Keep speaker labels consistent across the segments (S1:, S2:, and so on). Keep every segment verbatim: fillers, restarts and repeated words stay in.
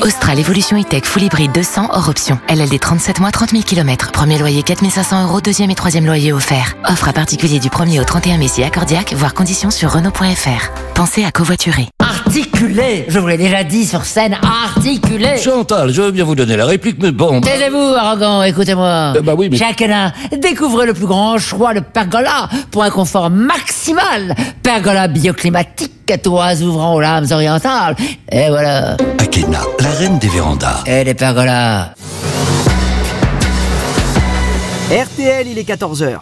S1: Austral Evolution E-Tech Full Hybrid deux cents hors option. L L D trente-sept mois, trente mille kilomètres. Premier loyer quatre mille cinq cents euros, deuxième et troisième loyer offert. Offre à particulier du premier au trente et un mai si accordiaque, voire conditions sur Renault point F R. Pensez à covoiturer.
S2: Articulé, je vous l'ai déjà dit sur scène, articulé.
S3: Chantal, je veux bien vous donner la réplique, mais bon...
S2: Taisez-vous, arrogant, écoutez-moi.
S3: Euh, bah oui, mais...
S2: Jacques Hénin, découvrez le plus grand choix de pergola pour un confort maximal. Pergola bioclimatique, toits ouvrant aux lames orientales. Et voilà.
S3: Akena, la reine des vérandas.
S2: Et les pergolas.
S4: R T L, il est quatorze heures.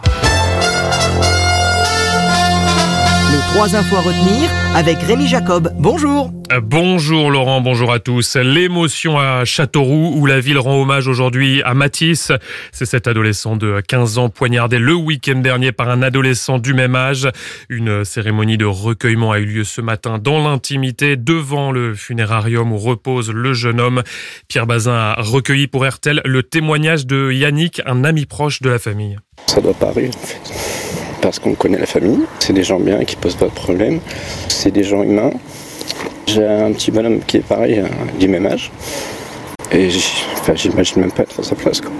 S4: Les trois infos à retenir avec Rémi Jacob. Bonjour.
S5: Bonjour Laurent, bonjour à tous. L'émotion à Châteauroux où la ville rend hommage aujourd'hui à Mathis. C'est cet adolescent de quinze ans poignardé le week-end dernier par un adolescent du même âge. Une cérémonie de recueillement a eu lieu ce matin dans l'intimité devant le funérarium où repose le jeune homme. Pierre Bazin a recueilli pour R T L le témoignage de Yannick, un ami proche de la famille.
S6: Ça doit pas arriver en fait. Parce qu'on connaît la famille, c'est des gens bien qui posent pas de problème, c'est des gens humains. J'ai un petit bonhomme qui est pareil, du même âge, et enfin, j'imagine même pas être à sa place, quoi.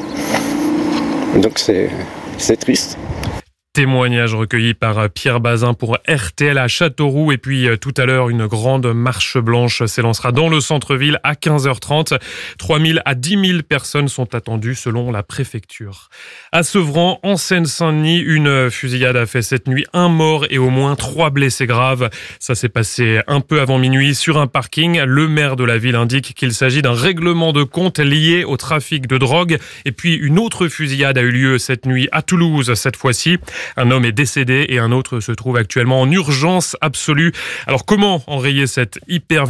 S6: Donc c'est, c'est triste.
S5: Témoignage recueilli par Pierre Bazin pour R T L à Châteauroux. Et puis tout à l'heure, une grande marche blanche s'élancera dans le centre-ville à quinze heures trente. trois mille à dix mille personnes sont attendues selon la préfecture. À Sevran, en Seine-Saint-Denis, une fusillade a fait cette nuit un mort et au moins trois blessés graves. Ça s'est passé un peu avant minuit sur un parking. Le maire de la ville indique qu'il s'agit d'un règlement de compte lié au trafic de drogue. Et puis une autre fusillade a eu lieu cette nuit à Toulouse, cette fois-ci. Un homme est décédé et un autre se trouve actuellement en urgence absolue. Alors comment enrayer cette hyper-violence ?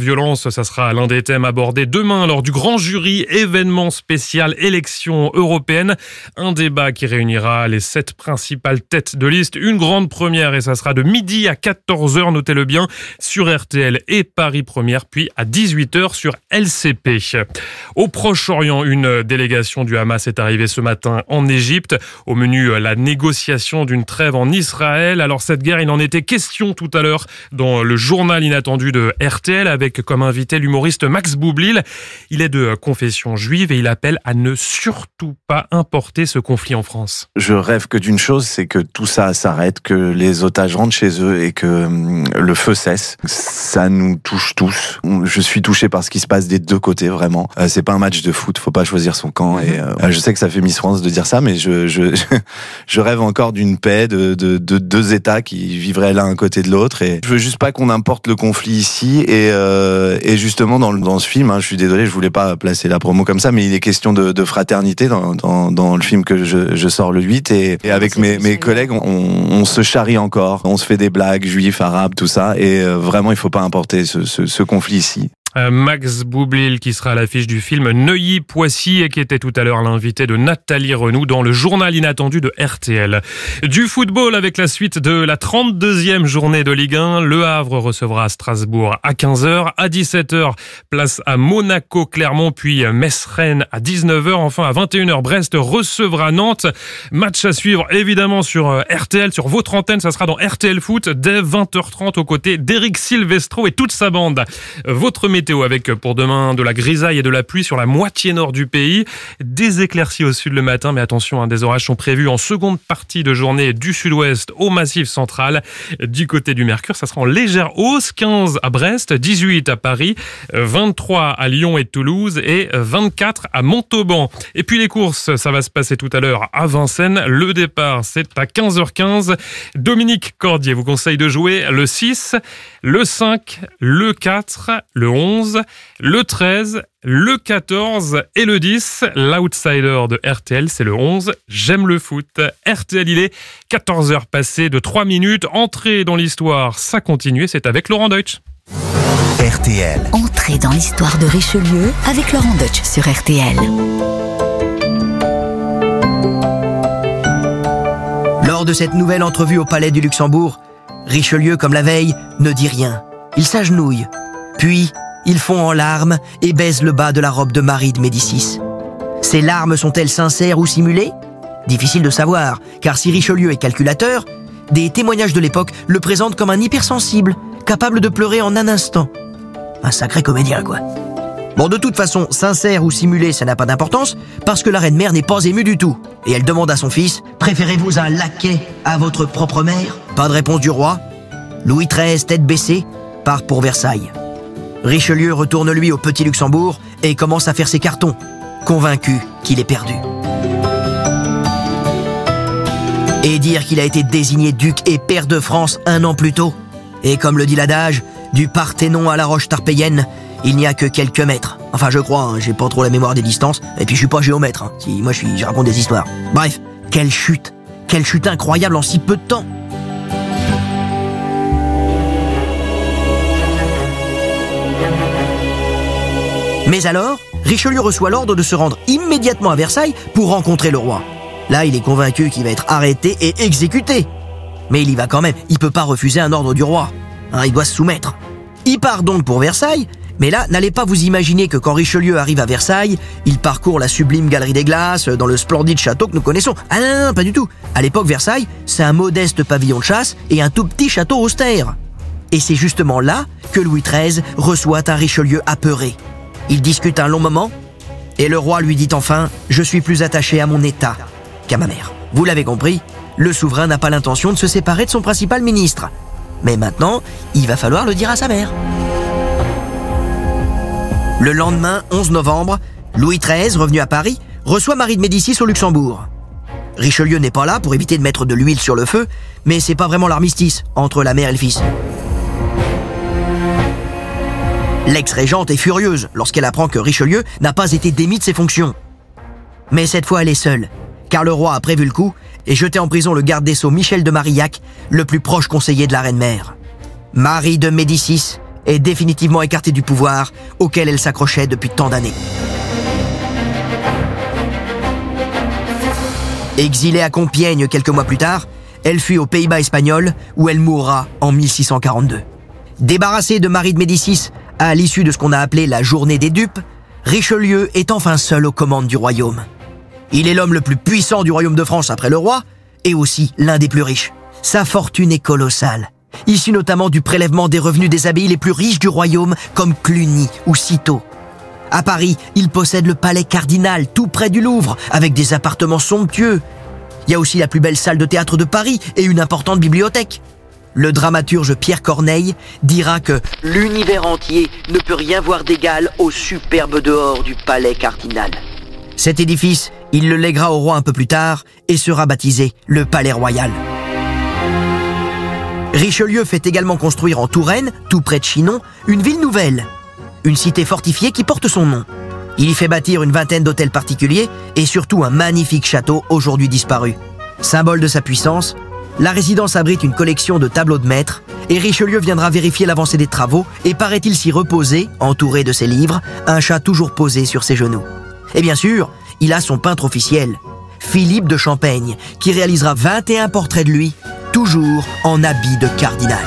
S5: Ça sera l'un des thèmes abordés demain lors du grand jury événement spécial élections européennes. Un débat qui réunira les sept principales têtes de liste. Une grande première et ça sera de midi à quatorze heures, notez-le bien, sur R T L et Paris Première, puis à dix-huit heures sur L C P. Au Proche-Orient, une délégation du Hamas est arrivée ce matin en Égypte. Au menu, la négociation d'une trêve en Israël. Alors cette guerre, il en était question tout à l'heure dans le journal inattendu de R T L avec comme invité l'humoriste Max Boublil. Il est de confession juive et il appelle à ne surtout pas importer ce conflit en France.
S7: Je rêve que d'une chose, c'est que tout ça s'arrête, que les otages rentrent chez eux et que le feu cesse. Ça nous touche tous. Je suis touché par ce qui se passe des deux côtés, vraiment. C'est pas un match de foot, faut pas choisir son camp. Et euh, je sais que ça fait Miss France de dire ça, mais je je je rêve encore d'une paix. De, de, de deux États qui vivraient l'un à côté de l'autre. Et je veux juste pas qu'on importe le conflit ici. Et, euh, et justement, dans, dans ce film, hein, je suis désolé, je voulais pas placer la promo comme ça, mais il est question de, de fraternité dans, dans, dans le film que je, je sors le huit. Et, et avec mes, mes collègues, on, on se charrie encore. On se fait des blagues, juifs, arabes, tout ça. Et euh, vraiment, il faut pas importer ce, ce, ce conflit ici.
S5: Max Boublil qui sera à l'affiche du film Neuilly-Poissy et qui était tout à l'heure l'invité de Nathalie Renou dans le journal inattendu de R T L. Du football avec la suite de la trente-deuxième journée de Ligue un. Le Havre recevra Strasbourg à quinze heures. À dix-sept heures, place à Monaco-Clermont, puis Metz-Rennes à dix-neuf heures. Enfin, à vingt et une heures, Brest recevra Nantes. Match à suivre évidemment sur R T L, sur votre antenne. Ça sera dans R T L Foot dès vingt heures trente aux côtés d'Éric Silvestro et toute sa bande. Votre météo avec pour demain de la grisaille et de la pluie sur la moitié nord du pays. Des éclaircies au sud le matin, mais attention, hein, des orages sont prévus en seconde partie de journée du sud-ouest au Massif central. Du côté du Mercure, ça sera en légère hausse, quinze à Brest, dix-huit à Paris, vingt-trois à Lyon et Toulouse et vingt-quatre à Montauban. Et puis les courses, ça va se passer tout à l'heure à Vincennes. Le départ, c'est à quinze heures quinze. Dominique Cordier vous conseille de jouer le six, le cinq, le quatre, le onze, le treize, le quatorze et le dix. L'outsider de R T L, c'est le onze. J'aime le foot. R T L, il est quatorze heures passées de trois minutes. Entrée dans l'histoire, ça continue. C'est avec Laurent Deutsch.
S8: R T L.
S1: Entrée dans l'histoire de Richelieu avec Laurent Deutsch sur R T L.
S4: Lors de cette nouvelle entrevue au Palais du Luxembourg, Richelieu, comme la veille, ne dit rien. Il s'agenouille. Puis, il fond en larmes et baise le bas de la robe de Marie de Médicis. Ces larmes sont-elles sincères ou simulées ? Difficile de savoir, car si Richelieu est calculateur, des témoignages de l'époque le présentent comme un hypersensible, capable de pleurer en un instant. Un sacré comédien, quoi. Bon, de toute façon, sincère ou simulé, ça n'a pas d'importance, parce que la reine-mère n'est pas émue du tout. Et elle demande à son fils, « Préférez-vous un laquais à votre propre mère ?» Pas de réponse du roi. Louis treize, tête baissée, part pour Versailles. Richelieu retourne lui au Petit Luxembourg et commence à faire ses cartons, convaincu qu'il est perdu. Et dire qu'il a été désigné duc et pair de France un an plus tôt. Et comme le dit l'adage, du Parthénon à la roche tarpéienne, il n'y a que quelques mètres. Enfin, je crois, hein, j'ai pas trop la mémoire des distances, et puis je suis pas géomètre. Hein. Si, moi, je, suis, je raconte des histoires. Bref, quelle chute, quelle chute incroyable en si peu de temps. Mais alors, Richelieu reçoit l'ordre de se rendre immédiatement à Versailles pour rencontrer le roi. Là, il est convaincu qu'il va être arrêté et exécuté. Mais il y va quand même, il peut pas refuser un ordre du roi. Hein, il doit se soumettre. Il part donc pour Versailles, mais là, n'allez pas vous imaginer que quand Richelieu arrive à Versailles, il parcourt la sublime galerie des glaces dans le splendide château que nous connaissons. Ah non, non, non, pas du tout. À l'époque, Versailles, c'est un modeste pavillon de chasse et un tout petit château austère. Et c'est justement là que Louis treize reçoit un Richelieu apeuré. Ils discutent un long moment, et le roi lui dit enfin « Je suis plus attaché à mon état qu'à ma mère ». Vous l'avez compris, le souverain n'a pas l'intention de se séparer de son principal ministre. Mais maintenant, il va falloir le dire à sa mère. Le lendemain, onze novembre, Louis treize, revenu à Paris, reçoit Marie de Médicis au Luxembourg. Richelieu n'est pas là pour éviter de mettre de l'huile sur le feu, mais c'est pas vraiment l'armistice entre la mère et le fils. L'ex-régente est furieuse lorsqu'elle apprend que Richelieu n'a pas été démis de ses fonctions. Mais cette fois, elle est seule, car le roi a prévu le coup et jeté en prison le garde des Sceaux Michel de Marillac, le plus proche conseiller de la reine-mère. Marie de Médicis est définitivement écartée du pouvoir auquel elle s'accrochait depuis tant d'années. Exilée à Compiègne quelques mois plus tard, elle fuit aux Pays-Bas espagnols où elle mourra en mille six cent quarante-deux. Débarrassée de Marie de Médicis à l'issue de ce qu'on a appelé la journée des dupes, Richelieu est enfin seul aux commandes du royaume. Il est l'homme le plus puissant du royaume de France après le roi et aussi l'un des plus riches. Sa fortune est colossale, issue notamment du prélèvement des revenus des abbayes les plus riches du royaume comme Cluny ou Cîteaux. À Paris, il possède le palais cardinal tout près du Louvre avec des appartements somptueux. Il y a aussi la plus belle salle de théâtre de Paris et une importante bibliothèque. Le dramaturge Pierre Corneille dira que « l'univers entier ne peut rien voir d'égal au superbe dehors du palais cardinal ». Cet édifice, il le lèguera au roi un peu plus tard et sera baptisé le Palais Royal. Richelieu fait également construire en Touraine, tout près de Chinon, une ville nouvelle, une cité fortifiée qui porte son nom. Il y fait bâtir une vingtaine d'hôtels particuliers et surtout un magnifique château aujourd'hui disparu. Symbole de sa puissance, la résidence abrite une collection de tableaux de maîtres et Richelieu viendra vérifier l'avancée des travaux et paraît-il s'y reposer, entouré de ses livres, un chat toujours posé sur ses genoux. Et bien sûr, il a son peintre officiel, Philippe de Champaigne, qui réalisera vingt et un portraits de lui, toujours en habit de cardinal.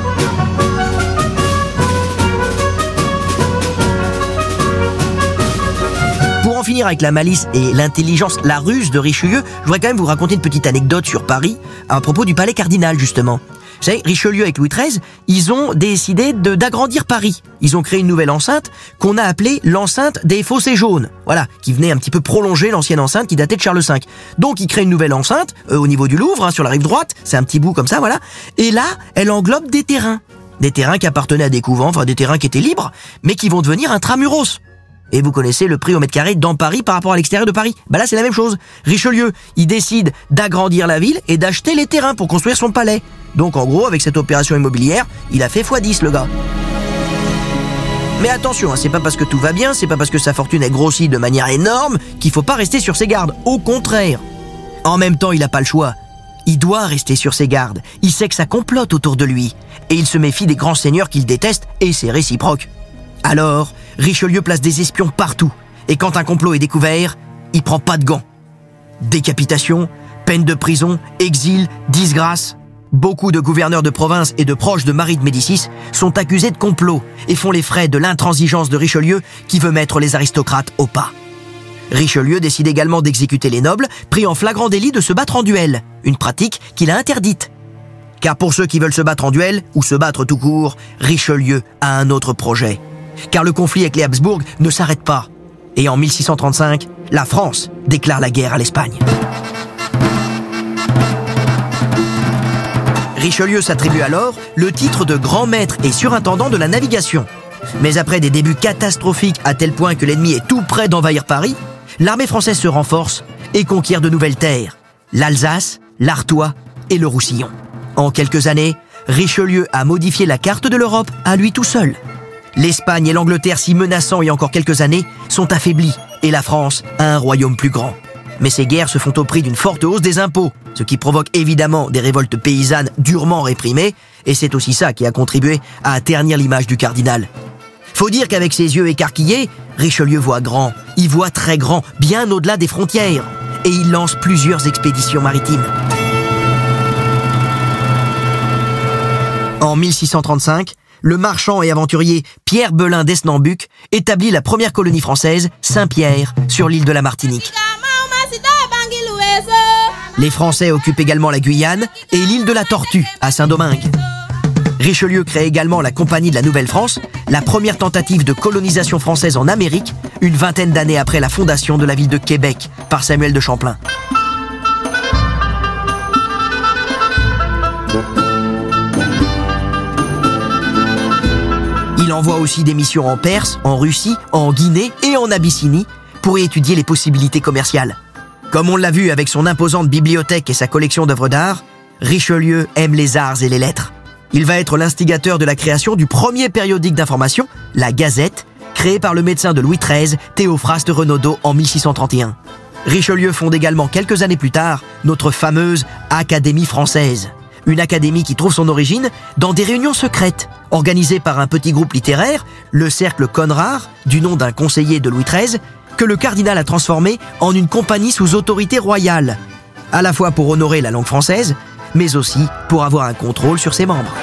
S4: Pour en finir avec la malice et l'intelligence, la ruse de Richelieu, je voudrais quand même vous raconter une petite anecdote sur Paris à propos du palais cardinal justement. Vous savez, Richelieu avec Louis treize, ils ont décidé de, d'agrandir Paris. Ils ont créé une nouvelle enceinte qu'on a appelée l'enceinte des Fossés jaunes. Voilà, qui venait un petit peu prolonger l'ancienne enceinte qui datait de Charles cinq. Donc ils créent une nouvelle enceinte euh, au niveau du Louvre, hein, sur la rive droite. C'est un petit bout comme ça, voilà. Et là, elle englobe des terrains. Des terrains qui appartenaient à des couvents, enfin des terrains qui étaient libres, mais qui vont devenir intramuros. Et vous connaissez le prix au mètre carré dans Paris par rapport à l'extérieur de Paris. Bah là, c'est la même chose. Richelieu, il décide d'agrandir la ville et d'acheter les terrains pour construire son palais. Donc en gros, avec cette opération immobilière, il a fait fois dix le gars. Mais attention, hein, c'est pas parce que tout va bien, c'est pas parce que sa fortune est grossie de manière énorme qu'il faut pas rester sur ses gardes. Au contraire. En même temps, il a pas le choix. Il doit rester sur ses gardes. Il sait que ça complote autour de lui. Et il se méfie des grands seigneurs qu'il déteste et c'est réciproque. Alors, Richelieu place des espions partout. Et quand un complot est découvert, il prend pas de gants. Décapitation, peine de prison, exil, disgrâce. Beaucoup de gouverneurs de province et de proches de Marie de Médicis sont accusés de complot et font les frais de l'intransigeance de Richelieu qui veut mettre les aristocrates au pas. Richelieu décide également d'exécuter les nobles pris en flagrant délit de se battre en duel, une pratique qu'il a interdite. Car pour ceux qui veulent se battre en duel ou se battre tout court, Richelieu a un autre projet. car le conflit avec les Habsbourg ne s'arrête pas. Et en mille six cent trente-cinq, la France déclare la guerre à l'Espagne. Richelieu s'attribue alors le titre de grand maître et surintendant de la navigation. Mais après des débuts catastrophiques à tel point que l'ennemi est tout près d'envahir Paris, l'armée française se renforce et conquiert de nouvelles terres, l'Alsace, l'Artois et le Roussillon. En quelques années, Richelieu a modifié la carte de l'Europe à lui tout seul. L'Espagne et l'Angleterre, si menaçants il y a encore quelques années, sont affaiblies et la France a un royaume plus grand. Mais ces guerres se font au prix d'une forte hausse des impôts, ce qui provoque évidemment des révoltes paysannes durement réprimées, et c'est aussi ça qui a contribué à ternir l'image du cardinal. Faut dire qu'avec ses yeux écarquillés, Richelieu voit grand, il voit très grand, bien au-delà des frontières, et il lance plusieurs expéditions maritimes. En mille six cent trente-cinq, le marchand et aventurier Pierre Belin d'Esnambuc établit la première colonie française, Saint-Pierre, sur l'île de la Martinique. Les Français occupent également la Guyane et l'île de la Tortue, à Saint-Domingue. Richelieu crée également la Compagnie de la Nouvelle-France, la première tentative de colonisation française en Amérique, une vingtaine d'années après la fondation de la ville de Québec par Samuel de Champlain. Il envoie aussi des missions en Perse, en Russie, en Guinée et en Abyssinie pour y étudier les possibilités commerciales. Comme on l'a vu avec son imposante bibliothèque et sa collection d'œuvres d'art, Richelieu aime les arts et les lettres. Il va être l'instigateur de la création du premier périodique d'information, la Gazette, créé par le médecin de Louis treize, Théophraste Renaudot, en mille six cent trente et un. Richelieu fonde également quelques années plus tard notre fameuse Académie française. Une académie qui trouve son origine dans des réunions secrètes, organisées par un petit groupe littéraire, le Cercle Conrart, du nom d'un conseiller de Louis treize, que le cardinal a transformé en une compagnie sous autorité royale, à la fois pour honorer la langue française, mais aussi pour avoir un contrôle sur ses membres.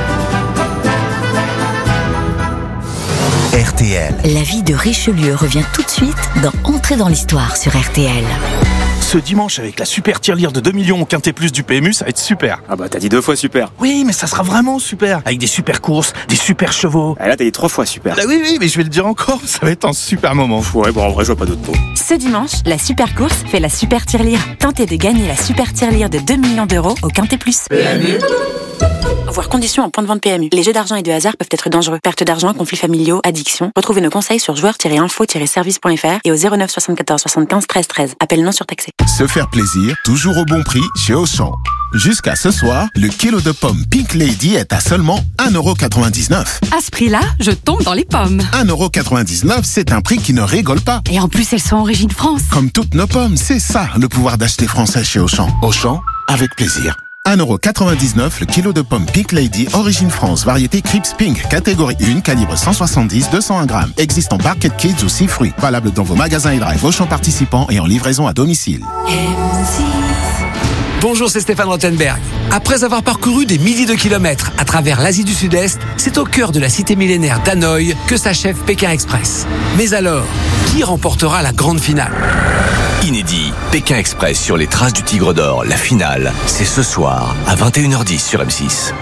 S8: R T L.
S9: La vie de Richelieu revient tout de suite dans Entrer dans l'histoire sur R T L.
S10: Ce dimanche, avec la super tirelire de deux millions au Quintet Plus du P M U, ça va être super.
S11: Ah bah t'as dit deux fois super.
S10: Oui, mais ça sera vraiment super. Avec des super courses, des super chevaux.
S11: Ah là t'as dit trois fois super.
S10: Ah oui, oui, mais je vais le dire encore, ça va être un super moment.
S11: Ouais, bon en vrai je vois pas d'autres mots.
S12: Ce dimanche, la super course fait la super tirelire. Tentez de gagner la super tirelire de deux millions d'euros au Quintet Plus. P M U. Voir conditions en point de vente P M U. Les jeux d'argent et de hasard peuvent être dangereux. Perte d'argent, conflits familiaux, addiction. Retrouvez nos conseils sur joueurs tiret info tiret service point f r et au zéro neuf soixante-quatorze soixante-quinze treize treize. Appel non surtaxé.
S13: Se faire plaisir, toujours au bon prix chez Auchan. Jusqu'à ce soir, le kilo de pommes Pink Lady est à seulement un euro quatre-vingt-dix-neuf.
S14: À ce prix-là, je tombe dans les pommes.
S13: un euro quatre-vingt-dix-neuf, c'est un prix qui ne rigole pas.
S14: Et en plus, elles sont origine France.
S13: Comme toutes nos pommes, c'est ça le pouvoir d'acheter français chez Auchan. Auchan, avec plaisir. un euro quatre-vingt-dix-neuf le kilo de pommes Pink Lady, origine France, variété Crips Pink, catégorie un, calibre cent soixante-dix à deux cent un grammes. Existe en Barquette Kids ou six fruits. Valable dans vos magasins et drive Auchan participants et en livraison à domicile.
S15: Bonjour, c'est Stéphane Rothenberg. Après avoir parcouru des milliers de kilomètres à travers l'Asie du Sud-Est, c'est au cœur de la cité millénaire d'Hanoï que s'achève Pékin Express. Mais alors, qui remportera la grande finale ?
S3: Inédit, Pékin Express sur les traces du Tigre d'Or, la finale, c'est ce soir à vingt et une heures dix sur M six.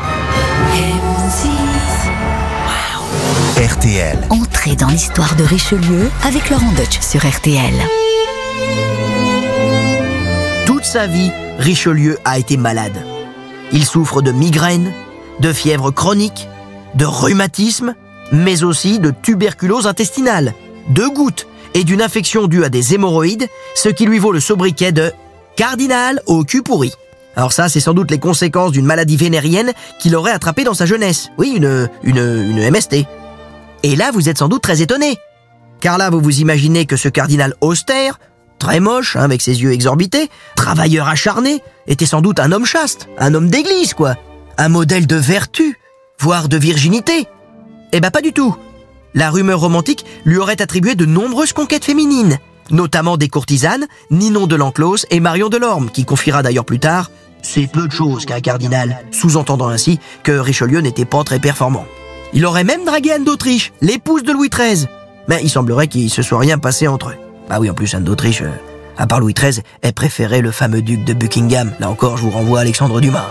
S8: R T L.
S9: Entrez dans l'histoire de Richelieu avec Laurent Deutsch sur R T L.
S4: Toute sa vie, Richelieu a été malade. Il souffre de migraines, de fièvre chronique, de rhumatisme, mais aussi de tuberculose intestinale, de gouttes et d'une infection due à des hémorroïdes, ce qui lui vaut le sobriquet de « cardinal au cul pourri ». Alors ça, c'est sans doute les conséquences d'une maladie vénérienne qu'il aurait attrapée dans sa jeunesse. Oui, une, une, une M S T. Et là, vous êtes sans doute très étonné. Car là, vous vous imaginez que ce cardinal austère, très moche, hein, avec ses yeux exorbités, travailleur acharné, était sans doute un homme chaste, un homme d'église, quoi. Un modèle de vertu, voire de virginité. Eh ben pas du tout. La rumeur romantique lui aurait attribué de nombreuses conquêtes féminines, notamment des courtisanes, Ninon de l'Enclos et Marion de Lorme, qui confiera d'ailleurs plus tard « c'est peu de choses qu'un cardinal », sous-entendant ainsi que Richelieu n'était pas très performant. Il aurait même dragué Anne d'Autriche, l'épouse de Louis treize, mais il semblerait qu'il se soit rien passé entre eux. Bah oui, en plus, Anne d'Autriche, euh, à part Louis treize, elle préférait le fameux duc de Buckingham. Là encore, je vous renvoie à Alexandre Dumas.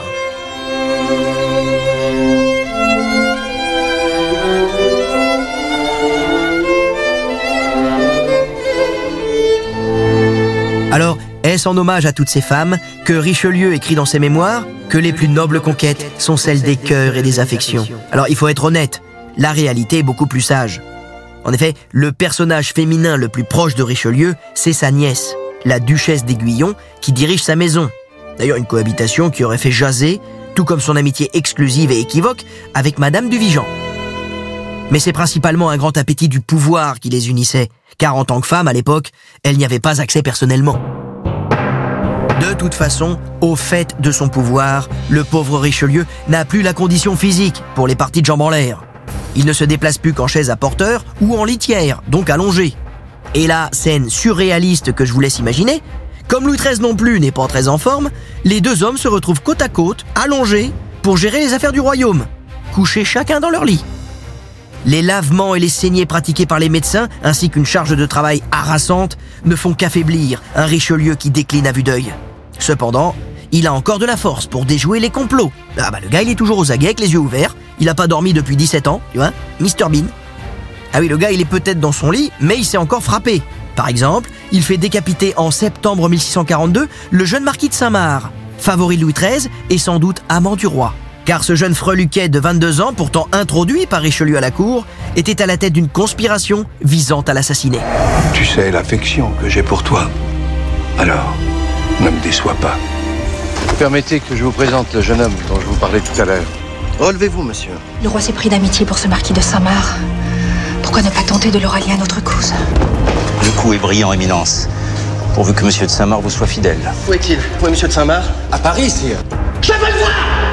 S4: Est-ce en hommage à toutes ces femmes que Richelieu écrit dans ses mémoires que les plus nobles conquêtes sont celles des cœurs et des affections? Alors il faut être honnête, la réalité est beaucoup plus sage. En effet, le personnage féminin le plus proche de Richelieu, c'est sa nièce, la duchesse d'Aiguillon, qui dirige sa maison. D'ailleurs, une cohabitation qui aurait fait jaser, tout comme son amitié exclusive et équivoque avec Madame du Vigan. Mais c'est principalement un grand appétit du pouvoir qui les unissait, car en tant que femme, à l'époque, elle n'y avait pas accès personnellement. De toute façon, au fait de son pouvoir, le pauvre Richelieu n'a plus la condition physique pour les parties de jambes en l'air. Il ne se déplace plus qu'en chaise à porteur ou en litière, donc allongé. Et la scène surréaliste que je vous laisse imaginer, comme Louis treize non plus n'est pas très en forme, les deux hommes se retrouvent côte à côte, allongés, pour gérer les affaires du royaume, couchés chacun dans leur lit. Les lavements et les saignées pratiqués par les médecins, ainsi qu'une charge de travail harassante, ne font qu'affaiblir un Richelieu qui décline à vue d'œil. Cependant, il a encore de la force pour déjouer les complots. Ah bah le gars il est toujours aux aguets avec les yeux ouverts, il a pas dormi depuis dix-sept ans, tu vois, mister Bean. Ah oui, le gars il est peut-être dans son lit, mais il s'est encore frappé. Par exemple, il fait décapiter en septembre mille six cent quarante-deux le jeune marquis de Saint-Marc, favori de Louis treize et sans doute amant du roi. Car ce jeune freluquet de vingt-deux ans, pourtant introduit par Richelieu à la cour, était à la tête d'une conspiration visant à l'assassiner.
S16: Tu sais l'affection que j'ai pour toi. Alors, ne me déçois pas. Permettez que je vous présente le jeune homme dont je vous parlais tout à l'heure. Relevez-vous, monsieur.
S17: Le roi s'est pris d'amitié pour ce marquis de Saint-Marc. Pourquoi ne pas tenter de le rallier à notre cause?
S18: Le coup est brillant, Éminence. Pourvu que monsieur de Saint-Marc vous soit fidèle.
S19: Où est-il? Où est monsieur de Saint-Marc?
S18: À Paris, sire.
S19: Je veux le voir!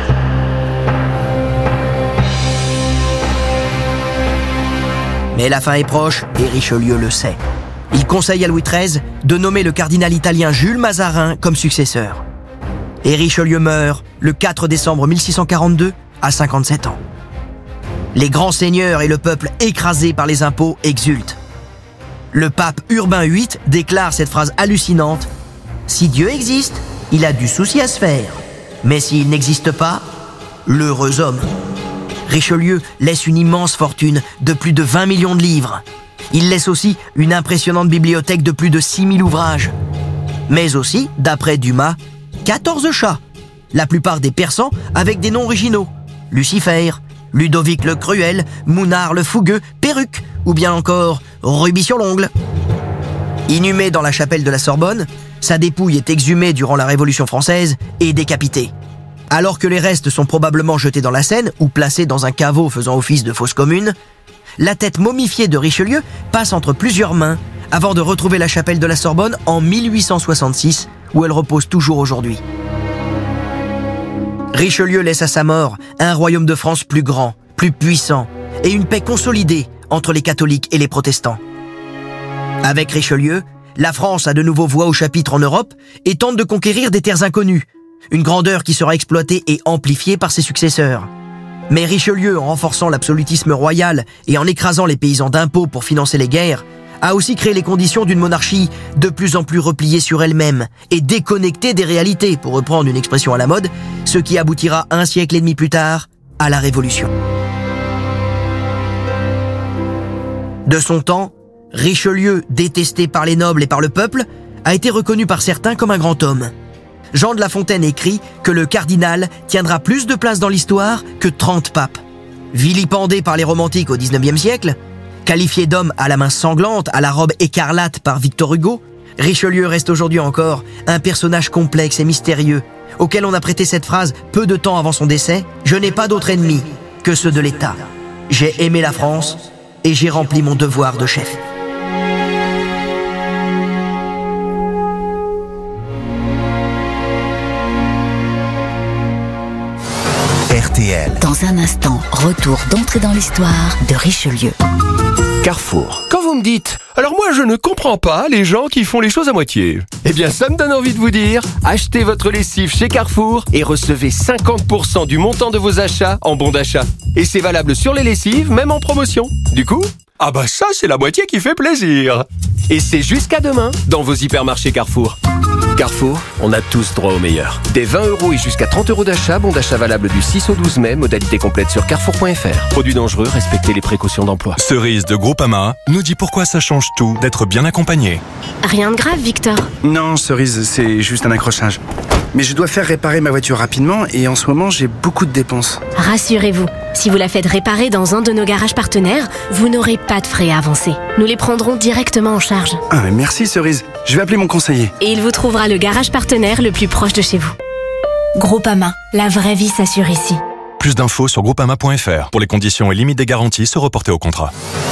S4: Mais la fin est proche et Richelieu le sait. Il conseille à Louis treize de nommer le cardinal italien Jules Mazarin comme successeur. Et Richelieu meurt le quatre décembre mille six cent quarante-deux à cinquante-sept ans. Les grands seigneurs et le peuple écrasé par les impôts exultent. Le pape Urbain huit déclare cette phrase hallucinante: « Si Dieu existe, il a du souci à se faire. Mais s'il n'existe pas, l'heureux homme. » Richelieu laisse une immense fortune de plus de vingt millions de livres. Il laisse aussi une impressionnante bibliothèque de plus de six mille ouvrages. Mais aussi, d'après Dumas, quatorze chats, la plupart des persans avec des noms originaux. Lucifer, Ludovic le Cruel, Mounard le Fougueux, Perruque, ou bien encore Rubis sur l'ongle. Inhumé dans la chapelle de la Sorbonne, sa dépouille est exhumée durant la Révolution française et décapitée. Alors que les restes sont probablement jetés dans la Seine ou placés dans un caveau faisant office de fosse commune, la tête momifiée de Richelieu passe entre plusieurs mains avant de retrouver la chapelle de la Sorbonne en mille huit cent soixante-six, où elle repose toujours aujourd'hui. Richelieu laisse à sa mort un royaume de France plus grand, plus puissant et une paix consolidée entre les catholiques et les protestants. Avec Richelieu, la France a de nouveau voix au chapitre en Europe et tente de conquérir des terres inconnues, une grandeur qui sera exploitée et amplifiée par ses successeurs. Mais Richelieu, en renforçant l'absolutisme royal et en écrasant les paysans d'impôts pour financer les guerres, a aussi créé les conditions d'une monarchie de plus en plus repliée sur elle-même et déconnectée des réalités, pour reprendre une expression à la mode, ce qui aboutira un siècle et demi plus tard à la Révolution. De son temps, Richelieu, détesté par les nobles et par le peuple, a été reconnu par certains comme un grand homme. Jean de La Fontaine écrit que le cardinal tiendra plus de place dans l'histoire que trente papes. Vilipendé par les romantiques au dix-neuvième siècle, qualifié d'homme à la main sanglante, à la robe écarlate par Victor Hugo, Richelieu reste aujourd'hui encore un personnage complexe et mystérieux, auquel on a prêté cette phrase peu de temps avant son décès: « Je n'ai pas d'autre ennemi que ceux de l'État. J'ai aimé la France et j'ai rempli mon devoir de chef. »
S9: R T L. Dans un instant, retour d'entrée dans l'histoire de Richelieu.
S20: Carrefour. Quand vous me dites « Alors moi je ne comprends pas les gens qui font les choses à moitié », eh bien ça me donne envie de vous dire: achetez votre lessive chez Carrefour et recevez cinquante pour cent du montant de vos achats en bon d'achat. Et c'est valable sur les lessives, même en promotion. Du coup, ah bah ça c'est la moitié qui fait plaisir. Et c'est jusqu'à demain dans vos hypermarchés Carrefour. Carrefour, on a tous droit au meilleur. Des vingt euros et jusqu'à trente euros d'achat, bon d'achat valable du six au douze mai, modalité complète sur carrefour point f r. Produits dangereux, respectez les précautions d'emploi.
S21: Cerise de Groupama nous dit pourquoi ça change tout d'être bien accompagné. Rien de grave, Victor.
S22: Non, Cerise, c'est juste un accrochage. Mais je dois faire réparer ma voiture rapidement et en ce moment, j'ai beaucoup de dépenses.
S21: Rassurez-vous, si vous la faites réparer dans un de nos garages partenaires, vous n'aurez pas de frais à avancer. Nous les prendrons directement en charge.
S22: Ah, mais merci Cerise. Je vais appeler mon conseiller.
S21: Et il vous trouvera le garage partenaire le plus proche de chez vous. Groupama, la vraie vie s'assure ici.
S23: Plus d'infos sur groupama point f r. Pour les conditions et limites des garanties, se reporter au contrat.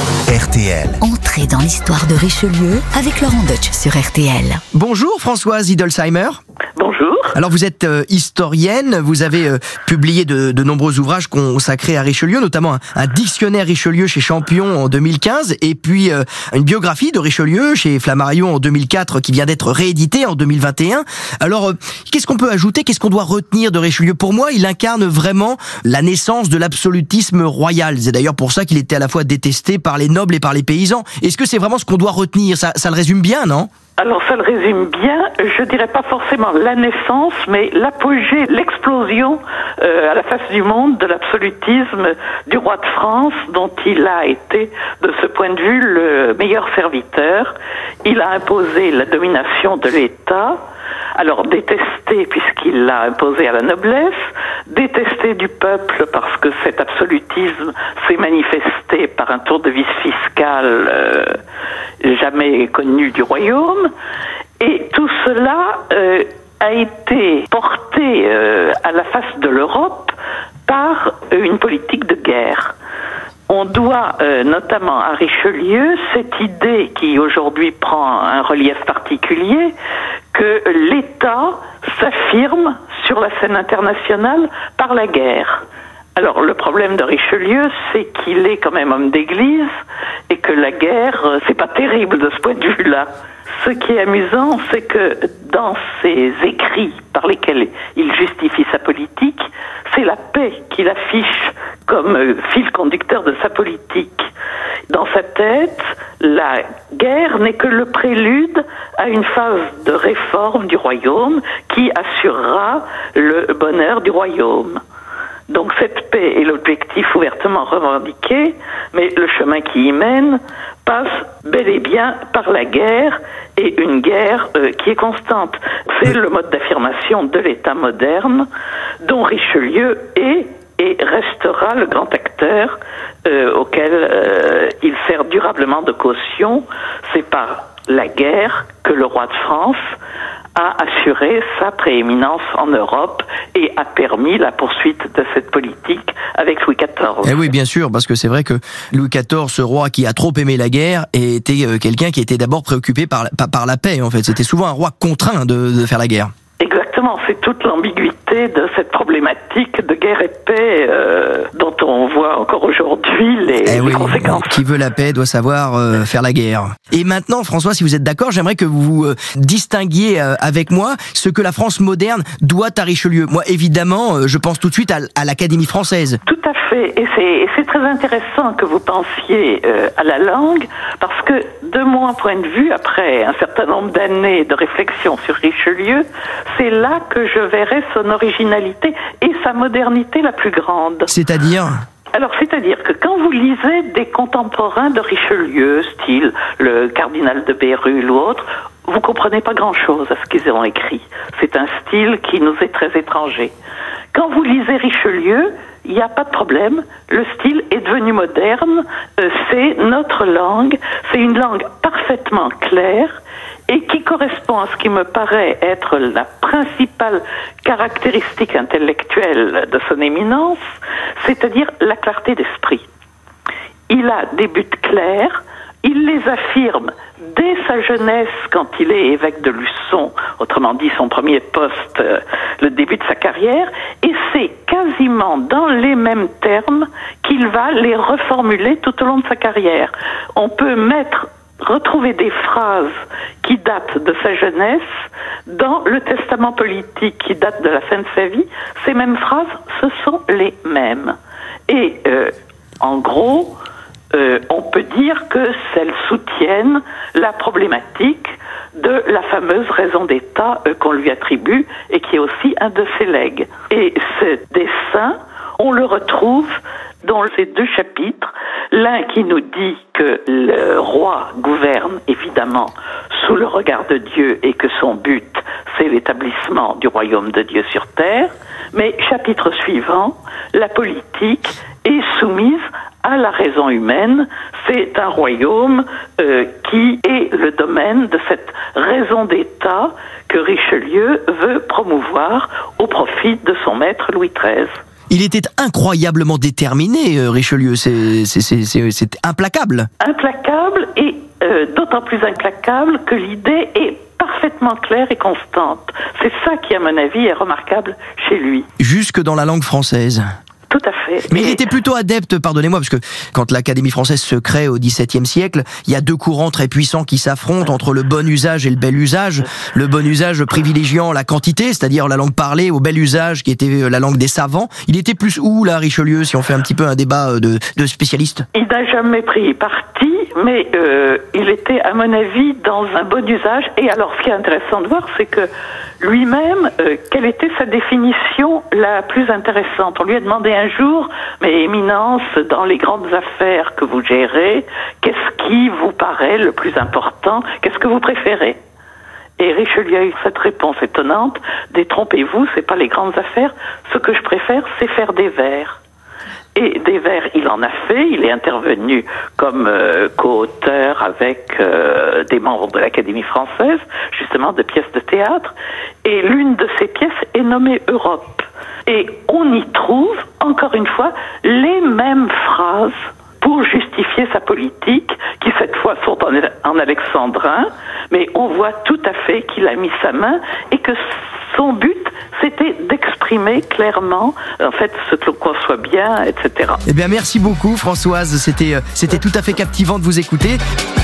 S9: R T L. Entrez dans l'histoire de Richelieu avec Laurent Deutsch sur R T L.
S4: Bonjour Françoise Hidolsheimer.
S24: Bonjour.
S4: Alors vous êtes euh, historienne, vous avez euh, publié de, de nombreux ouvrages consacrés à Richelieu, notamment un, un dictionnaire Richelieu chez Champion en deux mille quinze, et puis euh, une biographie de Richelieu chez Flammarion en deux mille quatre qui vient d'être rééditée en deux mille vingt et un. Alors euh, qu'est-ce qu'on peut ajouter, qu'est-ce qu'on doit retenir de Richelieu? Pour moi, il incarne vraiment la naissance de l'absolutisme royal. C'est d'ailleurs pour ça qu'il était à la fois détesté par les nobles et par les paysans. Est-ce que c'est vraiment ce qu'on doit retenir? Ça, ça le résume bien, non?
S24: Alors ça le résume bien, je dirais pas forcément la naissance, mais l'apogée, l'explosion euh, à la face du monde de l'absolutisme du roi de France, dont il a été, de ce point de vue, le meilleur serviteur. Il a imposé la domination de l'État, alors détesté puisqu'il l'a imposé à la noblesse, détesté du peuple parce que cet absolutisme s'est manifesté par un tour de vis fiscal euh, jamais connu du royaume, et tout cela euh, a été porté euh, à la face de l'Europe par une politique de guerre. On doit euh, notamment à Richelieu cette idée qui aujourd'hui prend un relief particulier, que l'État s'affirme sur la scène internationale par la guerre. Alors le problème de Richelieu, c'est qu'il est quand même homme d'église et que la guerre, euh, c'est pas terrible de ce point de vue-là. Ce qui est amusant, c'est que dans ses écrits par lesquels il justifie sa politique, c'est la paix qu'il affiche comme euh, fil conducteur de sa politique. Dans sa tête, la guerre n'est que le prélude à une phase de réforme du royaume qui assurera le bonheur du royaume. Donc cette paix est l'objectif ouvertement revendiqué, mais le chemin qui y mène passe bel et bien par la guerre, et une guerre euh, qui est constante. C'est le mode d'affirmation de l'État moderne dont Richelieu est et restera le grand acteur euh, auquel euh, il sert durablement de caution. C'est par la guerre que le roi de France a assuré sa prééminence en Europe et a permis la poursuite de cette politique avec Louis quatorze.
S4: Eh oui, bien sûr, parce que c'est vrai que Louis quatorze, ce roi qui a trop aimé la guerre, était euh, quelqu'un qui était d'abord préoccupé par, par, par la paix, en fait. C'était souvent un roi contraint de, de faire la guerre.
S24: Exactement, c'est toute l'ambiguïté de cette problématique de guerre et paix euh, dont on voit encore aujourd'hui les,
S4: eh
S24: les
S4: oui,
S24: conséquences.
S4: Qui veut la paix doit savoir euh, faire la guerre. Et maintenant, François, si vous êtes d'accord, j'aimerais que vous euh, distinguiez euh, avec moi ce que la France moderne doit à Richelieu. Moi, évidemment, euh, je pense tout de suite à, à l'Académie française.
S24: Tout à fait, et c'est, et c'est très intéressant que vous pensiez euh, à la langue, parce que de mon point de vue, après un certain nombre d'années de réflexion sur Richelieu, c'est là que je verrai son originalité et sa modernité la plus grande.
S4: C'est-à-dire ?
S24: Alors, c'est-à-dire que quand vous lisez des contemporains de Richelieu, style le cardinal de Bérulle ou autre, vous comprenez pas grand-chose à ce qu'ils ont écrit. C'est un style qui nous est très étranger. Quand vous lisez Richelieu, il n'y a pas de problème. Le style est devenu moderne. Euh, c'est notre langue. C'est une langue parfaitement claire et qui correspond à ce qui me paraît être la principale caractéristique intellectuelle de son éminence, c'est-à-dire la clarté d'esprit. Il a des buts clairs, il les affirme dès sa jeunesse quand il est évêque de Luçon, autrement dit son premier poste, euh, le début de sa carrière, et c'est quasiment dans les mêmes termes qu'il va les reformuler tout au long de sa carrière. On peut mettre retrouver des phrases qui datent de sa jeunesse dans le testament politique qui date de la fin de sa vie. Ces mêmes phrases, ce sont les mêmes. Et euh, en gros, euh, on peut dire que celles soutiennent la problématique de la fameuse raison d'État euh, qu'on lui attribue et qui est aussi un de ses legs. Et ce dessin, on le retrouve dans ces deux chapitres, l'un qui nous dit que le roi gouverne évidemment sous le regard de Dieu et que son but, c'est l'établissement du royaume de Dieu sur terre. Mais chapitre suivant, la politique est soumise à la raison humaine. C'est un royaume euh, qui est le domaine de cette raison d'État que Richelieu veut promouvoir au profit de son maître Louis treize.
S4: Il était incroyablement déterminé, euh, Richelieu, c'est, c'est, c'est, c'est, c'est implacable.
S24: Implacable et euh, d'autant plus implacable que l'idée est parfaitement claire et constante. C'est ça qui, à mon avis, est remarquable chez lui.
S4: Jusque dans la langue française.
S24: Tout à fait.
S4: Mais il était plutôt adepte, pardonnez-moi, parce que quand l'Académie française se crée au XVIIe siècle, il y a deux courants très puissants qui s'affrontent entre le bon usage et le bel usage. Le bon usage privilégiant la quantité, c'est-à-dire la langue parlée, au bel usage qui était la langue des savants. Il était plus où, là, Richelieu, si on fait un petit peu un débat de, de spécialistes?
S24: Il n'a jamais pris parti, mais euh, il était, à mon avis, dans un bon usage. Et alors, ce qui est intéressant de voir, c'est que lui-même, euh, quelle était sa définition la plus intéressante? On lui a demandé un jour, mais Éminence, dans les grandes affaires que vous gérez, qu'est-ce qui vous paraît le plus important? Qu'est-ce que vous préférez? Et Richelieu a eu cette réponse étonnante: détrompez-vous, c'est pas les grandes affaires. Ce que je préfère, c'est faire des vers. Et des vers, il en a fait. Il est intervenu comme euh, co-auteur avec euh, des membres de l'Académie française, justement de pièces de théâtre. Et l'une de ces pièces est nommée Europe. Et on y trouve, encore une fois, les mêmes phrases pour justifier sa politique, qui cette fois sont en, en alexandrin, mais on voit tout à fait qu'il a mis sa main et que son but, c'était d'exprimer clairement, en fait, ce que l'on conçoit bien, et cetera.
S4: Eh bien, merci beaucoup, Françoise. C'était, c'était tout à fait captivant de vous écouter.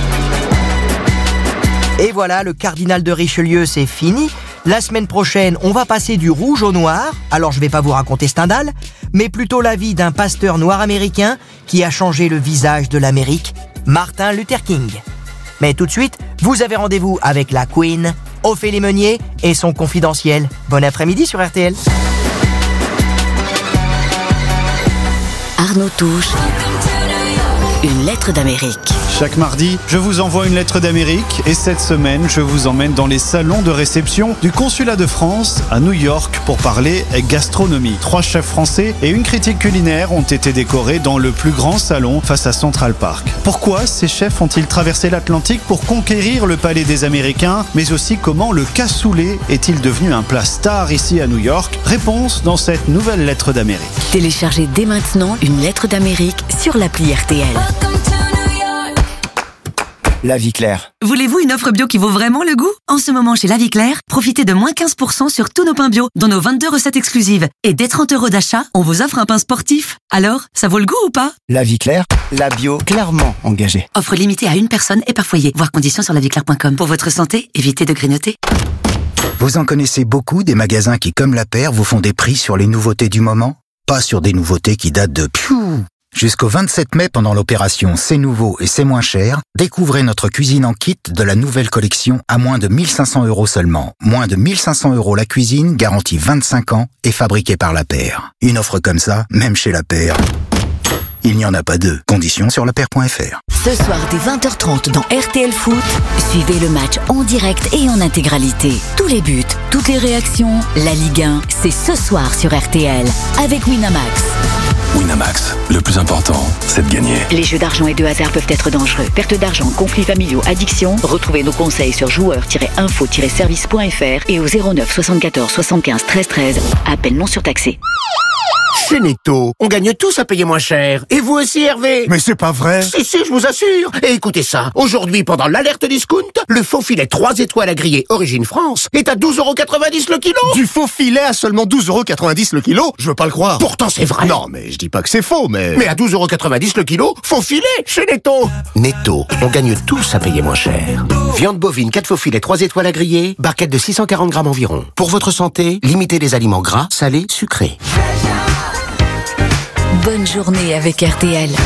S4: Et voilà, le cardinal de Richelieu, c'est fini. La semaine prochaine, on va passer du rouge au noir. Alors, je vais pas vous raconter Stendhal, mais plutôt la vie d'un pasteur noir américain qui a changé le visage de l'Amérique, Martin Luther King. Mais tout de suite, vous avez rendez-vous avec la Queen, Ophélie Meunier et son confidentiel. Bon après-midi sur R T L.
S9: Arnaud Touche, une lettre d'Amérique.
S2: Chaque mardi, je vous envoie une lettre d'Amérique et cette semaine, je vous emmène dans les salons de réception du consulat de France à New York pour parler gastronomie. Trois chefs français et une critique culinaire ont été décorés dans le plus grand salon face à Central Park. Pourquoi ces chefs ont-ils traversé l'Atlantique pour conquérir le palais des Américains, mais aussi comment le cassoulet est-il devenu un plat star ici à New York? Réponse dans cette nouvelle lettre d'Amérique.
S9: Téléchargez dès maintenant une lettre d'Amérique sur l'appli R T L.
S5: La Vie Claire.
S6: Voulez-vous une offre bio qui vaut vraiment le goût? En ce moment, chez La Vie Claire, profitez de moins quinze pour cent sur tous nos pains bio, dont nos vingt-deux recettes exclusives. Et dès trente euros d'achat, on vous offre un pain sportif. Alors, ça vaut le goût ou pas?
S5: La Vie Claire, la bio clairement engagée.
S6: Offre limitée à une personne et par foyer. Voir conditions sur la vie claire point com. Pour votre santé, évitez de grignoter.
S5: Vous en connaissez beaucoup des magasins qui, comme La Paire, vous font des prix sur les nouveautés du moment? Pas sur des nouveautés qui datent de piou. Jusqu'au vingt-sept mai, pendant l'opération C'est nouveau et c'est moins cher, découvrez notre cuisine en kit de la nouvelle collection à moins de mille cinq cents euros seulement. Moins de mille cinq cents euros la cuisine, garantie vingt-cinq ans et fabriquée par La Paire. Une offre comme ça, même chez La Paire, il n'y en a pas deux. Conditions sur lapaire point f r.
S9: Ce soir dès vingt heures trente dans R T L Foot, suivez le match en direct et en intégralité. Tous les buts, toutes les réactions, la Ligue un, c'est ce soir sur R T L avec Winamax.
S3: Winamax, le plus important, c'est de gagner.
S9: Les jeux d'argent et de hasard peuvent être dangereux. Perte d'argent, conflits familiaux, addiction. Retrouvez nos conseils sur joueurs tiret info tiret service point f r et au zéro neuf soixante-quatorze soixante-quinze treize treize. Appel non surtaxé.
S7: Chez Netto, on gagne tous à payer moins cher. Et vous aussi, Hervé?
S25: Mais c'est pas vrai.
S7: Si, si, je vous assure. Et écoutez ça. Aujourd'hui, pendant l'alerte discount, le faux filet trois étoiles à griller Origine France est à douze euros quatre-vingt-dix le kilo.
S25: Du faux filet à seulement douze euros quatre-vingt-dix le kilo? Je veux pas le croire.
S7: Pourtant, c'est vrai.
S25: Non, mais je dis pas que c'est faux, mais...
S7: Mais à douze euros quatre-vingt-dix le kilo, faux filet chez Netto. Netto, on gagne tous à payer moins cher. Viande bovine, quatre faux filets, trois étoiles à griller, barquette de six cent quarante grammes environ. Pour votre santé, limitez les aliments gras, salés, sucrés.
S9: Bonne journée avec R T L.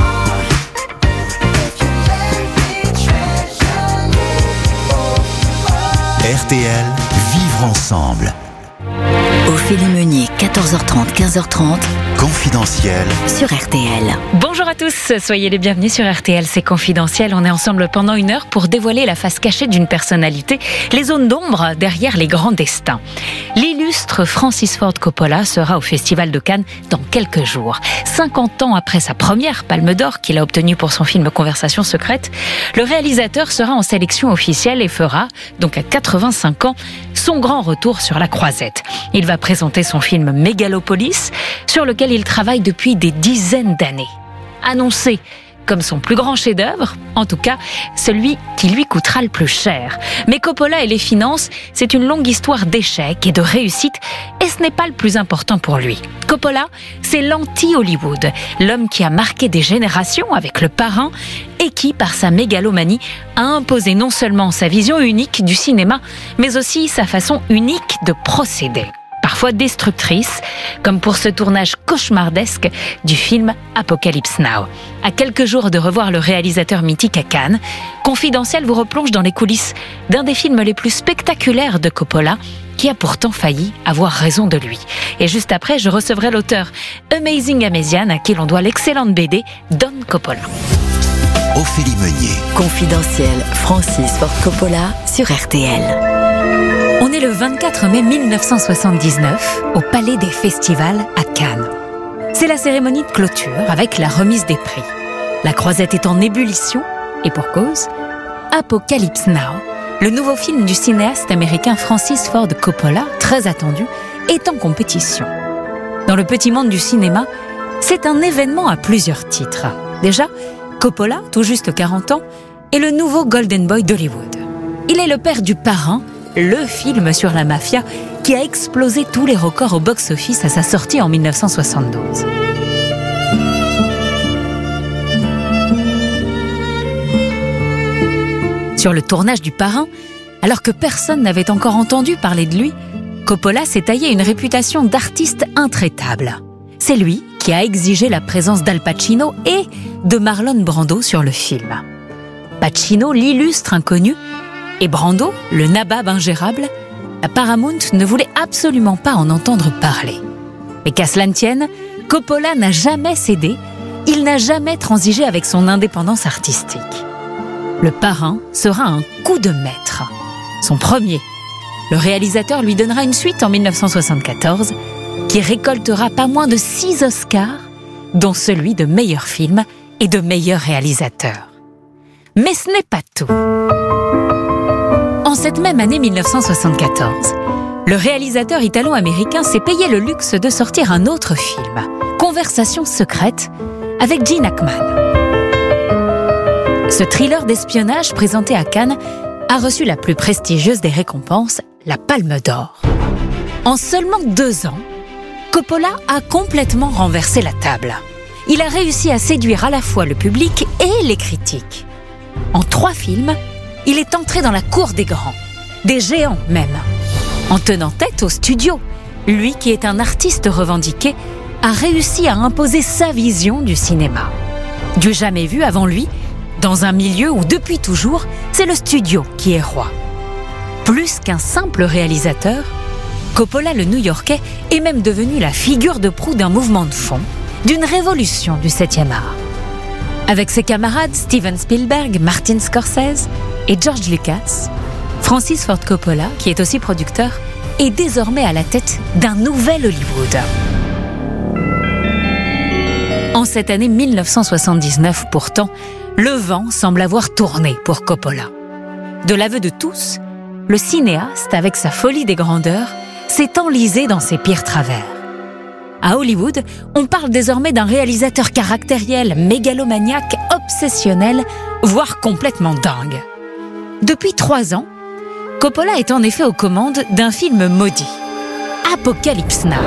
S8: R T L, vivre ensemble.
S9: Ophélie Meunier, quatorze heures trente, quinze heures trente,
S8: Confidentiel
S9: sur R T L.
S1: Bonjour à tous, soyez les bienvenus sur R T L, c'est Confidentiel. On est ensemble pendant une heure pour dévoiler la face cachée d'une personnalité, les zones d'ombre derrière les grands destins. L'illustre Francis Ford Coppola sera au Festival de Cannes dans quelques jours. cinquante ans après sa première Palme d'Or qu'il a obtenue pour son film Conversation secrète, le réalisateur sera en sélection officielle et fera, donc à quatre-vingt-cinq ans, son grand retour sur la croisette. Il va présenter son film Megalopolis, sur lequel il travaille depuis des dizaines d'années. Annoncé comme son plus grand chef-d'œuvre, en tout cas celui qui lui coûtera le plus cher. Mais Coppola et les finances, c'est une longue histoire d'échecs et de réussites, et ce n'est pas le plus important pour lui. Coppola, c'est l'anti-Hollywood, l'homme qui a marqué des générations avec Le Parrain et qui, par sa mégalomanie, a imposé non seulement sa vision unique du cinéma, mais aussi sa façon unique de procéder. Parfois destructrice, comme pour ce tournage cauchemardesque du film Apocalypse Now. À quelques jours de revoir le réalisateur mythique à Cannes, Confidentiel vous replonge dans les coulisses d'un des films les plus spectaculaires de Coppola, qui a pourtant failli avoir raison de lui. Et juste après, je recevrai l'auteur Amazing Amasian, à qui l'on doit l'excellente B D Don Coppola.
S8: Ophélie Meunier.
S9: Confidentiel, Francis Ford Coppola sur R T L.
S1: On est le vingt-quatre mai mille neuf cent soixante-dix-neuf au Palais des Festivals à Cannes. C'est la cérémonie de clôture avec la remise des prix. La croisette est en ébullition, et pour cause, Apocalypse Now, le nouveau film du cinéaste américain Francis Ford Coppola, très attendu, est en compétition. Dans le petit monde du cinéma, c'est un événement à plusieurs titres. Déjà, Coppola, tout juste quarante ans, est le nouveau Golden Boy d'Hollywood. Il est le père du Parrain, le film sur la mafia qui a explosé tous les records au box-office à sa sortie en mille neuf cent soixante-douze. Sur le tournage du Parrain, alors que personne n'avait encore entendu parler de lui, Coppola s'est taillé une réputation d'artiste intraitable. C'est lui qui a exigé la présence d'Al Pacino et de Marlon Brando sur le film. Pacino, l'illustre inconnu, et Brando, le nabab ingérable, la Paramount ne voulait absolument pas en entendre parler. Mais qu'à cela ne tienne, Coppola n'a jamais cédé, il n'a jamais transigé avec son indépendance artistique. Le Parrain sera un coup de maître. Son premier. Le réalisateur lui donnera une suite en mille neuf cent soixante-quatorze, qui récoltera pas moins de six Oscars, dont celui de meilleur film et de meilleur réalisateur. Mais ce n'est pas tout. En cette même année mille neuf cent soixante-quatorze, le réalisateur italo-américain s'est payé le luxe de sortir un autre film, Conversation secrète, avec Gene Hackman. Ce thriller d'espionnage présenté à Cannes a reçu la plus prestigieuse des récompenses, la Palme d'Or. En seulement deux ans, Coppola a complètement renversé la table. Il a réussi à séduire à la fois le public et les critiques. En trois films, il est entré dans la cour des grands, des géants même, en tenant tête au studio. Lui, qui est un artiste revendiqué, a réussi à imposer sa vision du cinéma. Du jamais vu avant lui, dans un milieu où depuis toujours, c'est le studio qui est roi. Plus qu'un simple réalisateur, Coppola le New-Yorkais est même devenu la figure de proue d'un mouvement de fond, d'une révolution du septième art. Avec ses camarades Steven Spielberg, Martin Scorsese et George Lucas, Francis Ford Coppola, qui est aussi producteur, est désormais à la tête d'un nouvel Hollywood. En cette année mille neuf cent soixante-dix-neuf, pourtant, le vent semble avoir tourné pour Coppola. De l'aveu de tous, le cinéaste, avec sa folie des grandeurs, s'est enlisé dans ses pires travers. À Hollywood, on parle désormais d'un réalisateur caractériel, mégalomaniaque, obsessionnel, voire complètement dingue. Depuis trois ans, Coppola est en effet aux commandes d'un film maudit, Apocalypse Now.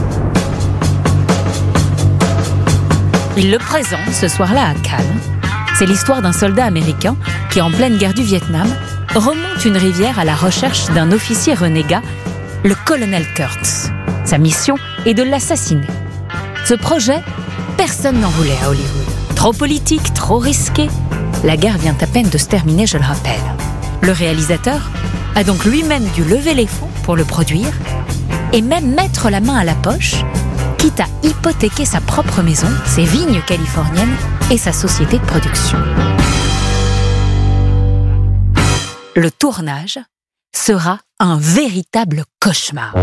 S1: Il le présente ce soir-là à Cannes. C'est l'histoire d'un soldat américain qui, en pleine guerre du Vietnam, remonte une rivière à la recherche d'un officier renégat, le colonel Kurtz. Sa mission est de l'assassiner. Ce projet, personne n'en voulait à Hollywood. Trop politique, trop risqué. La guerre vient à peine de se terminer, je le rappelle. Le réalisateur a donc lui-même dû lever les fonds pour le produire et même mettre la main à la poche quitte à hypothéquer sa propre maison, ses vignes californiennes et sa société de production. Le tournage sera un véritable cauchemar.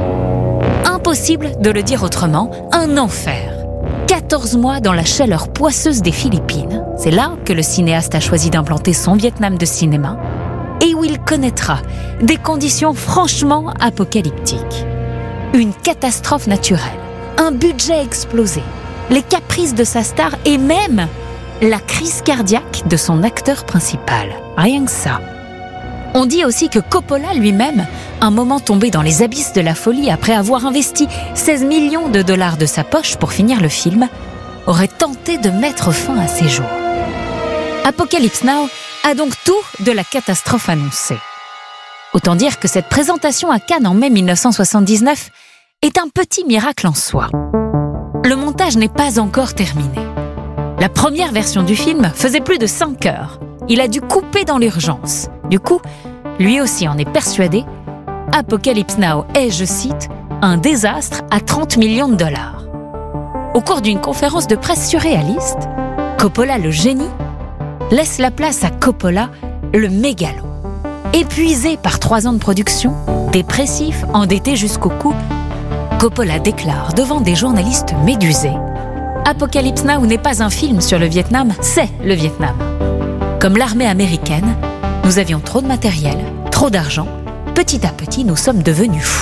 S1: Impossible de le dire autrement, un enfer. quatorze mois dans la chaleur poisseuse des Philippines, c'est là que le cinéaste a choisi d'implanter son Vietnam de cinéma, et où il connaîtra des conditions franchement apocalyptiques. Une catastrophe naturelle, un budget explosé, les caprices de sa star et même la crise cardiaque de son acteur principal. Rien que ça. On dit aussi que Coppola lui-même, un moment tombé dans les abysses de la folie après avoir investi seize millions de dollars de sa poche pour finir le film, aurait tenté de mettre fin à ses jours. Apocalypse Now a donc tout de la catastrophe annoncée. Autant dire que cette présentation à Cannes en mai mille neuf cent soixante-dix-neuf est un petit miracle en soi. Le montage n'est pas encore terminé. La première version du film faisait plus de cinq heures. Il a dû couper dans l'urgence. Du coup, lui aussi en est persuadé, Apocalypse Now est, je cite, un désastre à trente millions de dollars. Au cours d'une conférence de presse surréaliste, Coppola le génie laisse la place à Coppola le mégalo. Épuisé par trois ans de production, dépressif, endetté jusqu'au cou, Coppola déclare devant des journalistes médusés « Apocalypse Now n'est pas un film sur le Vietnam, c'est le Vietnam. Comme l'armée américaine, nous avions trop de matériel, trop d'argent. Petit à petit, nous sommes devenus fous. »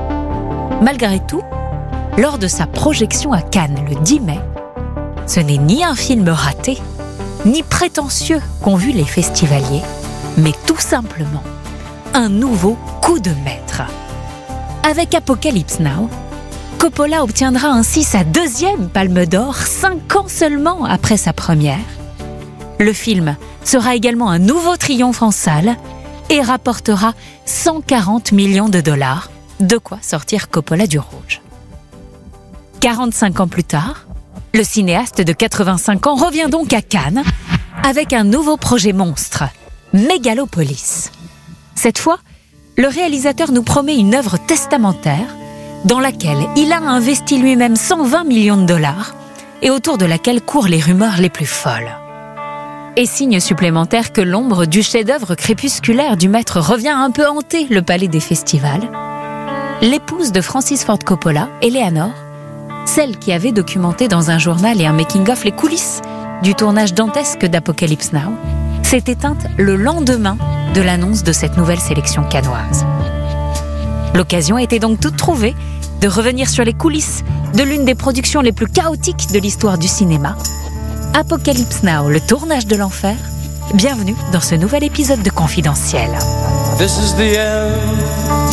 S1: Malgré tout, lors de sa projection à Cannes le dix mai, ce n'est ni un film raté, ni prétentieux qu'ont vu les festivaliers, mais tout simplement un nouveau coup de maître. Avec Apocalypse Now, Coppola obtiendra ainsi sa deuxième Palme d'Or, cinq ans seulement après sa première. Le film sera également un nouveau triomphe en salle et rapportera cent quarante millions de dollars, de quoi sortir Coppola du rouge. quarante-cinq ans plus tard, le cinéaste de quatre-vingt-cinq ans revient donc à Cannes avec un nouveau projet monstre, Mégalopolis. Cette fois, le réalisateur nous promet une œuvre testamentaire dans laquelle il a investi lui-même cent vingt millions de dollars et autour de laquelle courent les rumeurs les plus folles. Et signe supplémentaire que l'ombre du chef-d'œuvre crépusculaire du maître revient un peu hanter le palais des festivals, l'épouse de Francis Ford Coppola, Eleanor, celle qui avait documenté dans un journal et un making-of les coulisses du tournage dantesque d'Apocalypse Now, s'est éteinte le lendemain de l'annonce de cette nouvelle sélection cannoise. L'occasion était donc toute trouvée de revenir sur les coulisses de l'une des productions les plus chaotiques de l'histoire du cinéma, Apocalypse Now, le tournage de l'enfer. Bienvenue dans ce nouvel épisode de Confidentiel.
S10: This is the end,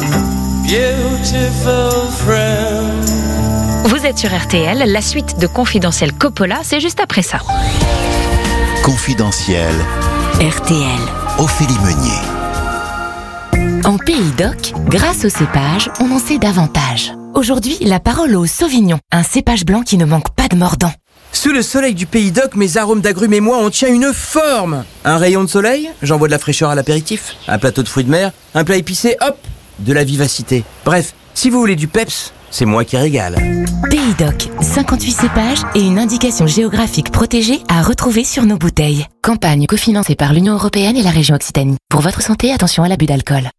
S10: beautiful friend.
S1: Vous êtes sur R T L, la suite de Confidentiel Coppola, c'est juste après ça.
S8: Confidentiel.
S9: R T L.
S8: Ophélie Meunier.
S11: En Pays d'Oc, grâce au cépage, on en sait davantage. Aujourd'hui, la parole au Sauvignon, un cépage blanc qui ne manque pas de mordant.
S4: Sous le soleil du Pays d'Oc, mes arômes d'agrumes et moi, on tient une forme. Un rayon de soleil, j'envoie de la fraîcheur à l'apéritif. Un plateau de fruits de mer, un plat épicé, hop, de la vivacité. Bref, si vous voulez du peps, c'est moi qui régale.
S11: Pays d'Oc, cinquante-huit cépages et une indication géographique protégée à retrouver sur nos bouteilles. Campagne cofinancée par l'Union européenne et la région Occitanie. Pour votre santé, attention à l'abus d'alcool.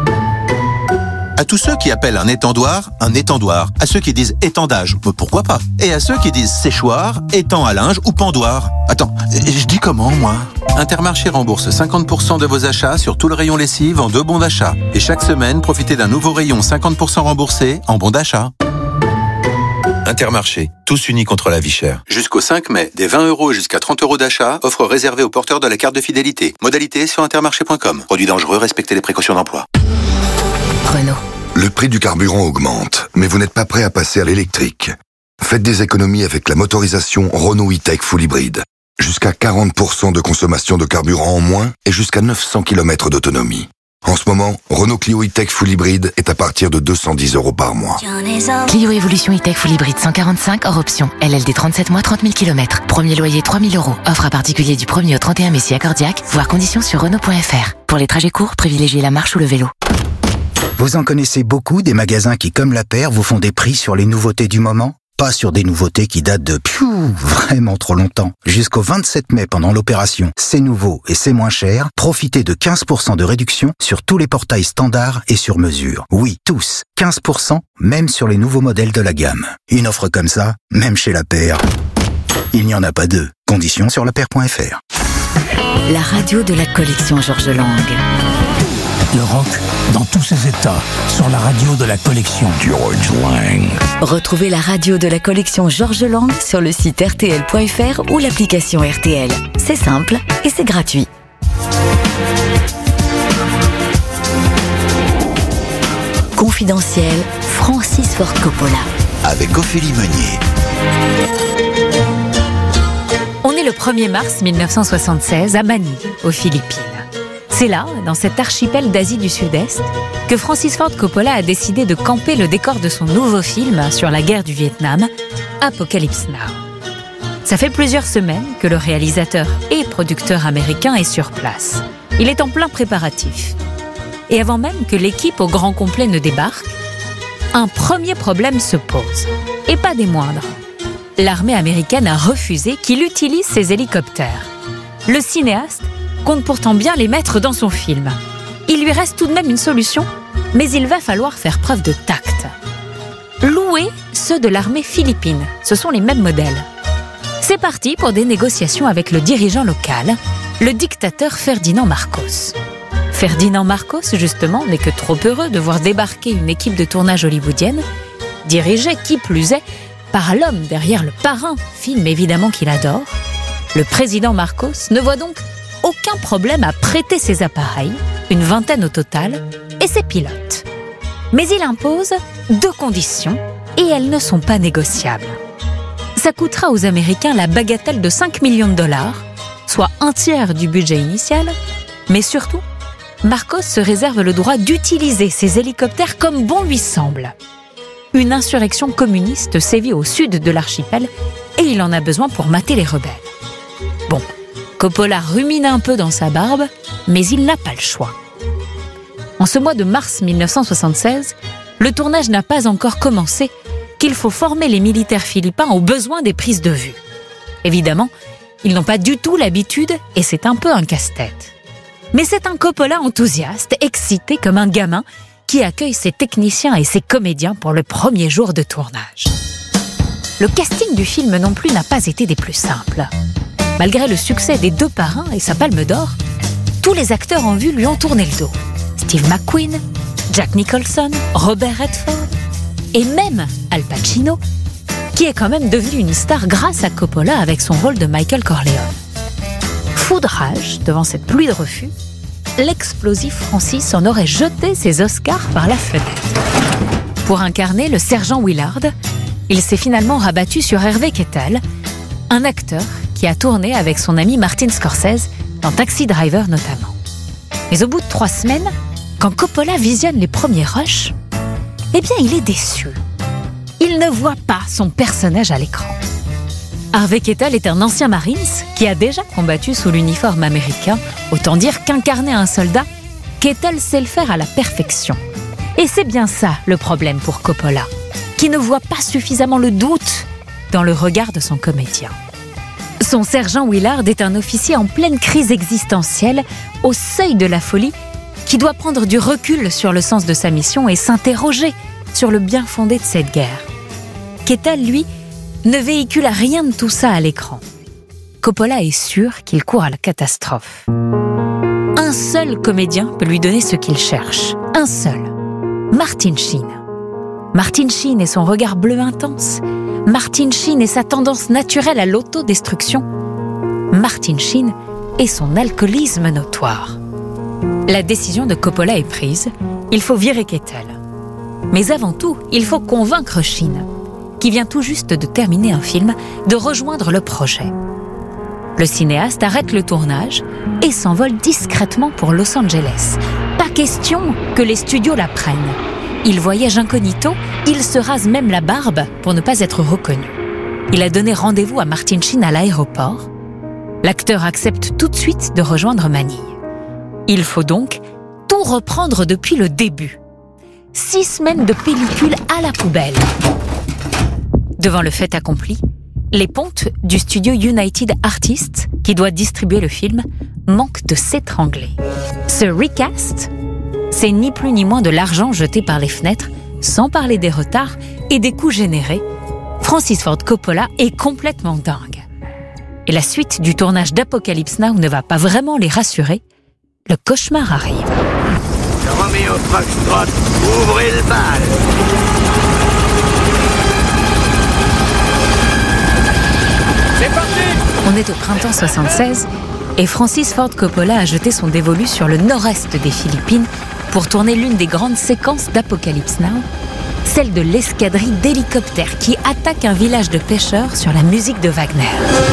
S8: À tous ceux qui appellent un étendoir un étendoir, à ceux qui disent étendage, pourquoi pas, et à ceux qui disent séchoir, étang à linge ou pendoir. Attends, je dis comment moi ? Intermarché rembourse cinquante pour cent de vos achats sur tout le rayon lessive en deux bons d'achat. Et chaque semaine, profitez d'un nouveau rayon cinquante pour cent remboursé en bons d'achat. Intermarché, tous unis contre la vie chère. Jusqu'au cinq mai, des vingt euros jusqu'à trente euros d'achat, offre réservée aux porteurs de la carte de fidélité. Modalité sur intermarché point com. Produit dangereux, respectez les précautions d'emploi.
S11: Renault.
S12: Le prix du carburant augmente, mais vous n'êtes pas prêt à passer à l'électrique. Faites des économies avec la motorisation Renault E-Tech Full Hybrid. Jusqu'à quarante pour cent de consommation de carburant en moins et jusqu'à neuf cents kilomètres d'autonomie. En ce moment, Renault Clio E-Tech Full Hybrid est à partir de deux cent dix euros par mois.
S11: Clio Evolution E-Tech Full Hybrid cent quarante-cinq hors option. L L D trente-sept mois, trente mille kilomètres. Premier loyer trois mille euros. Offre à particulier du premier au trente et un mai si accordiaque. Voir conditions sur Renault point F R. Pour les trajets courts, privilégiez la marche ou le vélo.
S5: Vous en connaissez beaucoup des magasins qui, comme la paire, vous font des prix sur les nouveautés du moment? Pas sur des nouveautés qui datent de piou, vraiment trop longtemps. Jusqu'au vingt-sept mai, pendant l'opération C'est nouveau et c'est moins cher, profitez de quinze pour cent de réduction sur tous les portails standards et sur mesure. Oui, tous. quinze pour cent, même sur les nouveaux modèles de la gamme. Une offre comme ça, même chez la paire, il n'y en a pas deux. Conditions sur la paire point f r.
S9: La radio de la collection Georges Lang.
S13: Le rock dans tous ses états sur la radio de la collection Georges Lang.
S9: Retrouvez la radio de la collection Georges Lang sur le site r t l point f r ou l'application R T L. C'est simple et c'est gratuit. Confidentiel, Francis Ford Coppola.
S3: Avec Ophélie Meunier.
S1: On est le premier mars mille neuf cent soixante-seize à Manille, aux Philippines. C'est là, dans cet archipel d'Asie du Sud-Est, que Francis Ford Coppola a décidé de camper le décor de son nouveau film sur la guerre du Vietnam, Apocalypse Now. Ça fait plusieurs semaines que le réalisateur et producteur américain est sur place. Il est en plein préparatif. Et avant même que l'équipe au grand complet ne débarque, un premier problème se pose. Et pas des moindres. L'armée américaine a refusé qu'il utilise ses hélicoptères. Le cinéaste compte pourtant bien les mettre dans son film. Il lui reste tout de même une solution, mais il va falloir faire preuve de tact. Louer ceux de l'armée philippine, ce sont les mêmes modèles. C'est parti pour des négociations avec le dirigeant local, le dictateur Ferdinand Marcos. Ferdinand Marcos, justement, n'est que trop heureux de voir débarquer une équipe de tournage hollywoodienne, dirigée, qui plus est, par l'homme derrière Le Parrain, film évidemment qu'il adore. Le président Marcos ne voit donc aucun problème à prêter ses appareils, une vingtaine au total, et ses pilotes. Mais il impose deux conditions, et elles ne sont pas négociables. Ça coûtera aux Américains la bagatelle de cinq millions de dollars, soit un tiers du budget initial, mais surtout, Marcos se réserve le droit d'utiliser ses hélicoptères comme bon lui semble. Une insurrection communiste sévit au sud de l'archipel, et il en a besoin pour mater les rebelles. Bon, Coppola rumine un peu dans sa barbe, mais il n'a pas le choix. En ce mois de mars mille neuf cent soixante-seize, le tournage n'a pas encore commencé, qu'il faut former les militaires philippins aux besoins des prises de vue. Évidemment, ils n'ont pas du tout l'habitude et c'est un peu un casse-tête. Mais c'est un Coppola enthousiaste, excité comme un gamin, qui accueille ses techniciens et ses comédiens pour le premier jour de tournage. Le casting du film non plus n'a pas été des plus simples. Malgré le succès des Deux Parrains et sa Palme d'Or, tous les acteurs en vue lui ont tourné le dos. Steve McQueen, Jack Nicholson, Robert Redford et même Al Pacino, qui est quand même devenu une star grâce à Coppola avec son rôle de Michael Corleone. Fou de rage devant cette pluie de refus, l'explosif Francis en aurait jeté ses Oscars par la fenêtre. Pour incarner le sergent Willard, il s'est finalement rabattu sur Hervé Kettel, un acteur qui a tourné avec son ami Martin Scorsese dans Taxi Driver notamment. Mais au bout de trois semaines, quand Coppola visionne les premiers rushs, eh bien il est déçu. Il ne voit pas son personnage à l'écran. Harvey Keitel est un ancien Marines qui a déjà combattu sous l'uniforme américain. Autant dire qu'incarner un soldat, Keitel sait le faire à la perfection. Et c'est bien ça le problème pour Coppola, qui ne voit pas suffisamment le doute dans le regard de son comédien. Son sergent Willard est un officier en pleine crise existentielle, au seuil de la folie, qui doit prendre du recul sur le sens de sa mission et s'interroger sur le bien fondé de cette guerre. Keitel, lui, ne véhicule rien de tout ça à l'écran. Coppola est sûr qu'il court à la catastrophe. Un seul comédien peut lui donner ce qu'il cherche. Un seul. Martin Sheen. Martin Sheen et son regard bleu intense. Martin Sheen et sa tendance naturelle à l'autodestruction. Martin Sheen et son alcoolisme notoire. La décision de Coppola est prise. Il faut virer Keitel. Mais avant tout, il faut convaincre Sheen, qui vient tout juste de terminer un film, de rejoindre le projet. Le cinéaste arrête le tournage et s'envole discrètement pour Los Angeles. Pas question que les studios la prennent. Il voyage incognito, il se rase même la barbe pour ne pas être reconnu. Il a donné rendez-vous à Martin Sheen à l'aéroport. L'acteur accepte tout de suite de rejoindre Manille. Il faut donc tout reprendre depuis le début. Six semaines de pellicule à la poubelle. Devant le fait accompli, les pontes du studio United Artists, qui doit distribuer le film, manquent de s'étrangler. Ce recast, c'est ni plus ni moins de l'argent jeté par les fenêtres, sans parler des retards et des coûts générés. Francis Ford Coppola est complètement dingue. Et la suite du tournage d'Apocalypse Now ne va pas vraiment les rassurer. Le cauchemar arrive.
S14: Roméo Foxtrot, ouvrez le bal.
S1: C'est parti! On est au printemps soixante-seize et Francis Ford Coppola a jeté son dévolu sur le nord-est des Philippines pour tourner l'une des grandes séquences d'Apocalypse Now, celle de l'escadrille d'hélicoptères qui attaque un village de pêcheurs sur la musique de Wagner.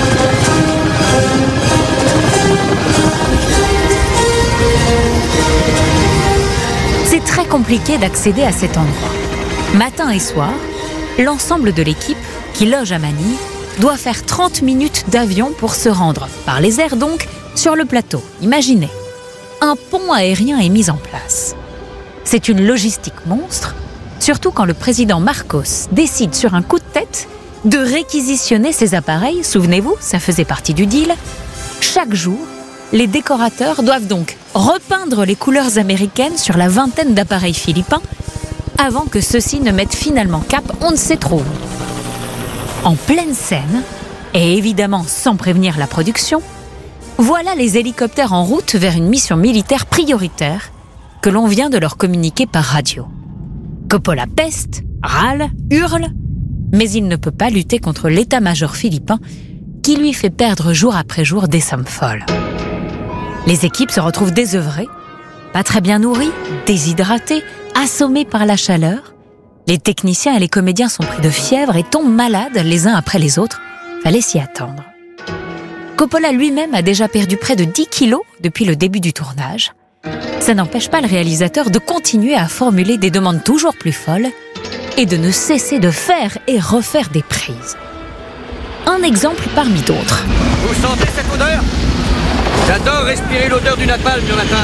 S1: C'est très compliqué d'accéder à cet endroit. Matin et soir, l'ensemble de l'équipe, qui loge à Manille, doit faire trente minutes d'avion pour se rendre, par les airs donc, sur le plateau. Imaginez, un pont aérien est mis en place. C'est une logistique monstre, surtout quand le président Marcos décide sur un coup de tête de réquisitionner ces appareils. Souvenez-vous, ça faisait partie du deal. Chaque jour, les décorateurs doivent donc repeindre les couleurs américaines sur la vingtaine d'appareils philippins avant que ceux-ci ne mettent finalement cap on ne sait trop où. En pleine scène, et évidemment sans prévenir la production, voilà les hélicoptères en route vers une mission militaire prioritaire que l'on vient de leur communiquer par radio. Coppola peste, râle, hurle, mais il ne peut pas lutter contre l'état-major philippin qui lui fait perdre jour après jour des sommes folles. Les équipes se retrouvent désœuvrées, pas très bien nourries, déshydratées, assommées par la chaleur. Les techniciens et les comédiens sont pris de fièvre et tombent malades les uns après les autres. Fallait s'y attendre. Coppola lui-même a déjà perdu près de dix kilos depuis le début du tournage. Ça n'empêche pas le réalisateur de continuer à formuler des demandes toujours plus folles et de ne cesser de faire et refaire des prises. Un exemple parmi d'autres.
S14: Vous sentez cette odeur? J'adore respirer l'odeur du napalm le matin.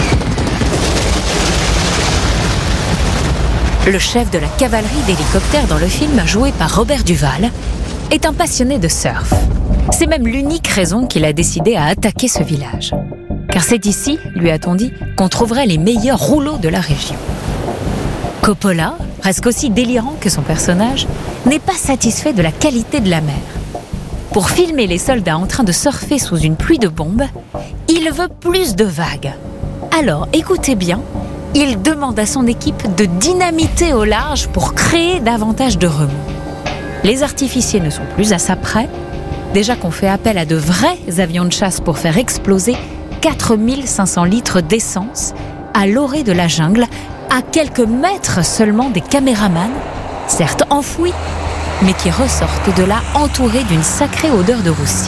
S1: Le chef de la cavalerie d'hélicoptères dans le film, joué par Robert Duvall, est un passionné de surf. C'est même l'unique raison qu'il a décidé à attaquer ce village. Car c'est ici, lui a-t-on dit, qu'on trouverait les meilleurs rouleaux de la région. Coppola, presque aussi délirant que son personnage, n'est pas satisfait de la qualité de la mer. Pour filmer les soldats en train de surfer sous une pluie de bombes, il veut plus de vagues. Alors, écoutez bien, il demande à son équipe de dynamiter au large pour créer davantage de remous. Les artificiers ne sont plus à ça près. Déjà qu'on fait appel à de vrais avions de chasse pour faire exploser quatre mille cinq cents litres d'essence à l'orée de la jungle, à quelques mètres seulement des caméramans, certes enfouis, mais qui ressortent de là entourés d'une sacrée odeur de roussi.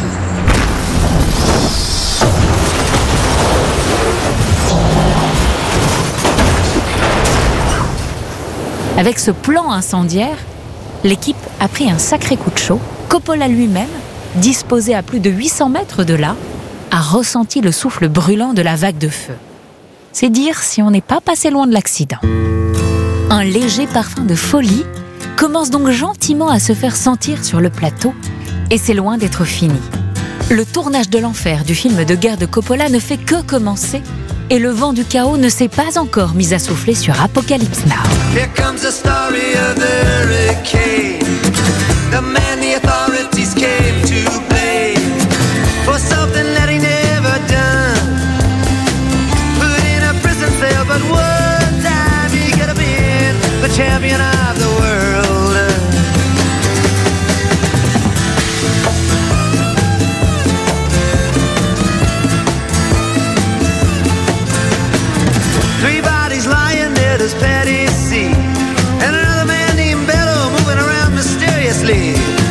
S1: Avec ce plan incendiaire, l'équipe a pris un sacré coup de chaud. Coppola lui-même, disposé à plus de huit cents mètres de là, a ressenti le souffle brûlant de la vague de feu. C'est dire si on n'est pas passé loin de l'accident. Un léger parfum de folie commence donc gentiment à se faire sentir sur le plateau, et c'est loin d'être fini. Le tournage de l'enfer du film de guerre de Coppola ne fait que commencer, et le vent du chaos ne s'est pas encore mis à souffler sur Apocalypse Now.
S10: Here comes the story of the hurricane, the man the authorities came to blame for something that he never done. Put in a prison cell, but one time he could have been the champion of the world. Three bodies lying there, there's Patty C. And another man named Bello moving around mysteriously.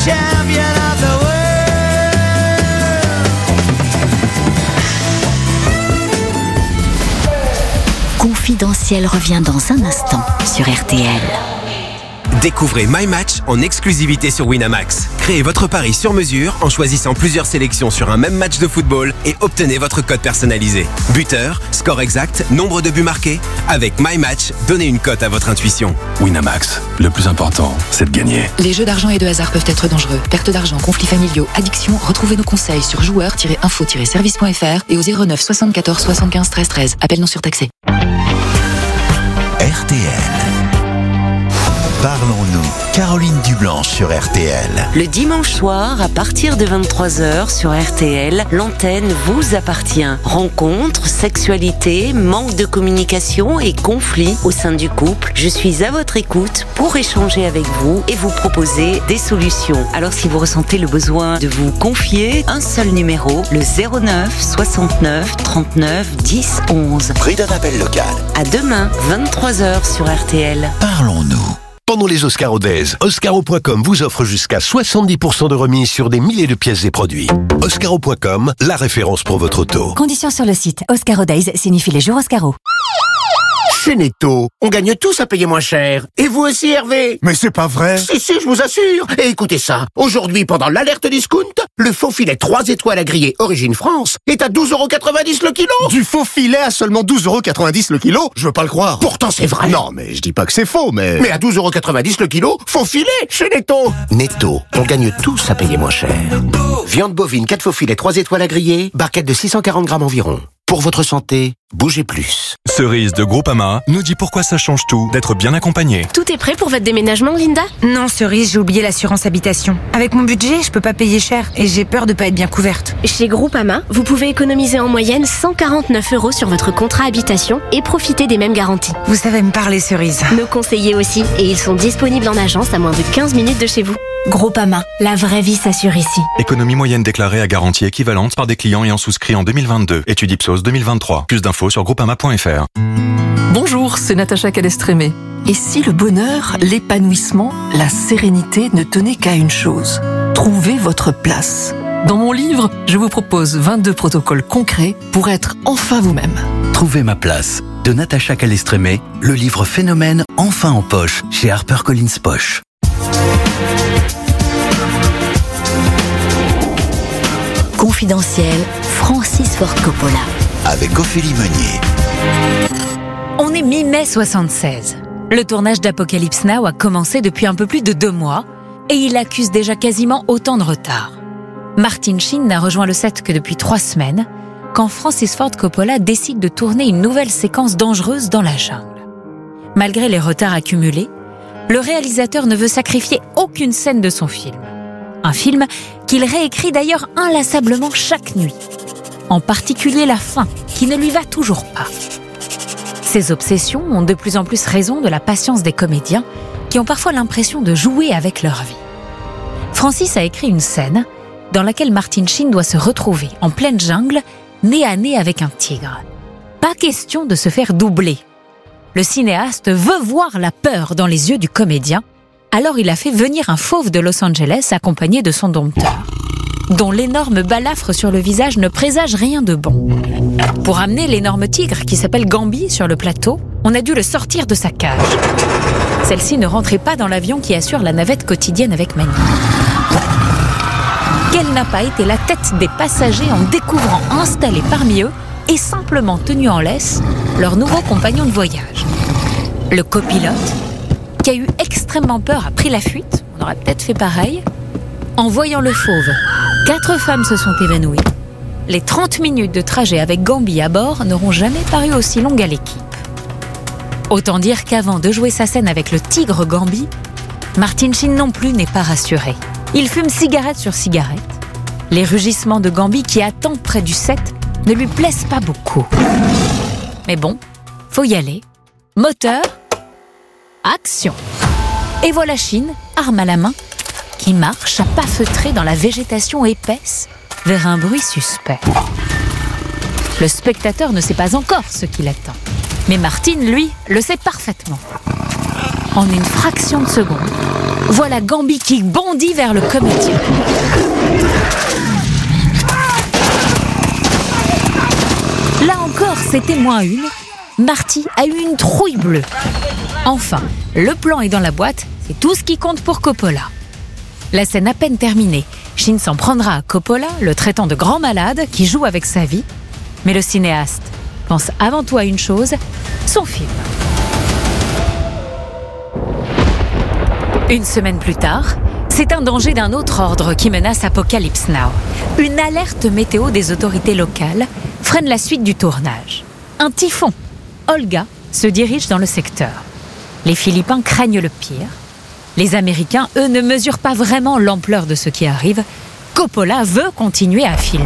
S10: champion of the world.
S9: Confidentiel revient dans un instant sur R T L.
S15: Découvrez My Match en exclusivité sur Winamax. Créez votre pari sur mesure en choisissant plusieurs sélections sur un même match de football et obtenez votre code personnalisé. Buteur, score exact, nombre de buts marqués. Avec My Match, donnez une cote à votre intuition.
S16: Winamax, le plus important, c'est de gagner.
S17: Les jeux d'argent et de hasard peuvent être dangereux. Perte d'argent, conflits familiaux, addiction. Retrouvez nos conseils sur joueurs tiret info tiret service point f r et au zéro neuf soixante-quatorze soixante-quinze treize treize. Appel non surtaxé.
S3: R T L. Parlons-nous. Caroline Dublanche sur R T L.
S18: Le dimanche soir, à partir de vingt-trois heures sur R T L, l'antenne vous appartient. Rencontres, sexualité, manque de communication et conflits au sein du couple. Je suis à votre écoute pour échanger avec vous et vous proposer des solutions. Alors si vous ressentez le besoin de vous confier, un seul numéro, le zéro neuf soixante-neuf trente-neuf dix onze.
S3: Prix d'un appel local.
S18: À demain, vingt-trois heures sur R T L.
S3: Parlons-nous.
S19: Pendant les Oscaro Days, Oscaro point com vous offre jusqu'à soixante-dix pour cent de remise sur des milliers de pièces et produits. Oscaro point com, la référence pour votre auto.
S26: Conditions sur le site. Oscaro Days signifie les jours Oscaro.
S7: Chez Netto, on gagne tous à payer moins cher. Et vous aussi, Hervé?
S25: Mais c'est pas vrai.
S7: Si, si, je vous assure. Et écoutez ça. Aujourd'hui, pendant l'alerte discount, le faux filet trois étoiles à griller Origine France est à douze euros quatre-vingt-dix le kilo.
S25: Du faux filet à seulement douze euros quatre-vingt-dix le kilo? Je veux pas le croire.
S7: Pourtant, c'est vrai.
S25: Non, mais je dis pas que c'est faux, mais...
S7: Mais à douze euros quatre-vingt-dix le kilo, faux filet chez Netto. Netto, on gagne tous à payer moins cher. Viande bovine quatre faux filets trois étoiles à griller, barquette de six cent quarante grammes environ. Pour votre santé, bougez plus.
S23: Cerise de Groupama nous dit pourquoi ça change tout d'être bien accompagné.
S21: Tout est prêt pour votre déménagement, Linda?
S27: Non, Cerise, j'ai oublié l'assurance habitation. Avec mon budget, je peux pas payer cher et j'ai peur de pas être bien couverte.
S21: Chez Groupama, vous pouvez économiser en moyenne cent quarante-neuf euros sur votre contrat habitation et profiter des mêmes garanties.
S27: Vous savez me parler, Cerise.
S21: Nos conseillers aussi, et ils sont disponibles en agence à moins de quinze minutes de chez vous.
S27: Groupama, la vraie vie s'assure ici.
S23: Économie moyenne déclarée à garantie équivalente par des clients ayant souscrit en deux mille vingt-deux. Étude Ipsos deux mille vingt-trois. Plus d'infos sur groupama point f r.
S28: Bonjour, c'est Natacha Calestrémé. Et si le bonheur, l'épanouissement, la sérénité ne tenaient qu'à une chose, trouver votre place. Dans mon livre, je vous propose vingt-deux protocoles concrets pour être enfin vous-même.
S29: Trouver ma place, de Natacha Calestrémé, le livre Phénomène enfin en poche chez HarperCollins Poche.
S9: Confidentiel, Francis Ford Coppola.
S3: Avec Ophélie Meunier.
S1: On est mi-mai soixante-seize. Le tournage d'Apocalypse Now a commencé depuis un peu plus de deux mois et il accuse déjà quasiment autant de retard. Martin Sheen n'a rejoint le set que depuis trois semaines quand Francis Ford Coppola décide de tourner une nouvelle séquence dangereuse dans la jungle. Malgré les retards accumulés, le réalisateur ne veut sacrifier aucune scène de son film. Un film qu'il réécrit d'ailleurs inlassablement chaque nuit. En particulier la fin, qui ne lui va toujours pas. Ces obsessions ont de plus en plus raison de la patience des comédiens, qui ont parfois l'impression de jouer avec leur vie. Francis a écrit une scène dans laquelle Martin Sheen doit se retrouver en pleine jungle, nez à nez avec un tigre. Pas question de se faire doubler. Le cinéaste veut voir la peur dans les yeux du comédien, alors il a fait venir un fauve de Los Angeles accompagné de son dompteur, dont l'énorme balafre sur le visage ne présage rien de bon. Pour amener l'énorme tigre qui s'appelle Gambi sur le plateau, on a dû le sortir de sa cage. Celle-ci ne rentrait pas dans l'avion qui assure la navette quotidienne avec Manny. Quelle n'a pas été la tête des passagers en découvrant installés parmi eux et simplement tenus en laisse leur nouveau compagnon de voyage. Le copilote, qui a eu extrêmement peur, a pris la fuite, on aurait peut-être fait pareil. En voyant le fauve, quatre femmes se sont évanouies. Les trente minutes de trajet avec Gambi à bord n'auront jamais paru aussi longues à l'équipe. Autant dire qu'avant de jouer sa scène avec le tigre Gambi, Martin Sheen non plus n'est pas rassuré. Il fume cigarette sur cigarette. Les rugissements de Gambi qui attend près du set ne lui plaisent pas beaucoup. Mais bon, faut y aller. Moteur, action. Et voilà Sheen, arme à la main, qui marche à pas feutrés dans la végétation épaisse vers un bruit suspect. Le spectateur ne sait pas encore ce qui l'attend. Mais Martin, lui, le sait parfaitement. En une fraction de seconde, Voilà Gambi qui bondit vers le comédien. Là encore, c'était moins une. Marty a eu une trouille bleue. Enfin, le plan est dans la boîte, c'est tout ce qui compte pour Coppola. La scène à peine terminée, Shin s'en prendra à Coppola, le traitant de grand malade qui joue avec sa vie. Mais le cinéaste pense avant tout à une chose, son film. Une semaine plus tard, c'est un danger d'un autre ordre qui menace Apocalypse Now. Une alerte météo des autorités locales freine la suite du tournage. Un typhon. Olga se dirige dans le secteur. Les Philippins craignent le pire. Les Américains, eux, ne mesurent pas vraiment l'ampleur de ce qui arrive. Coppola veut continuer à filmer.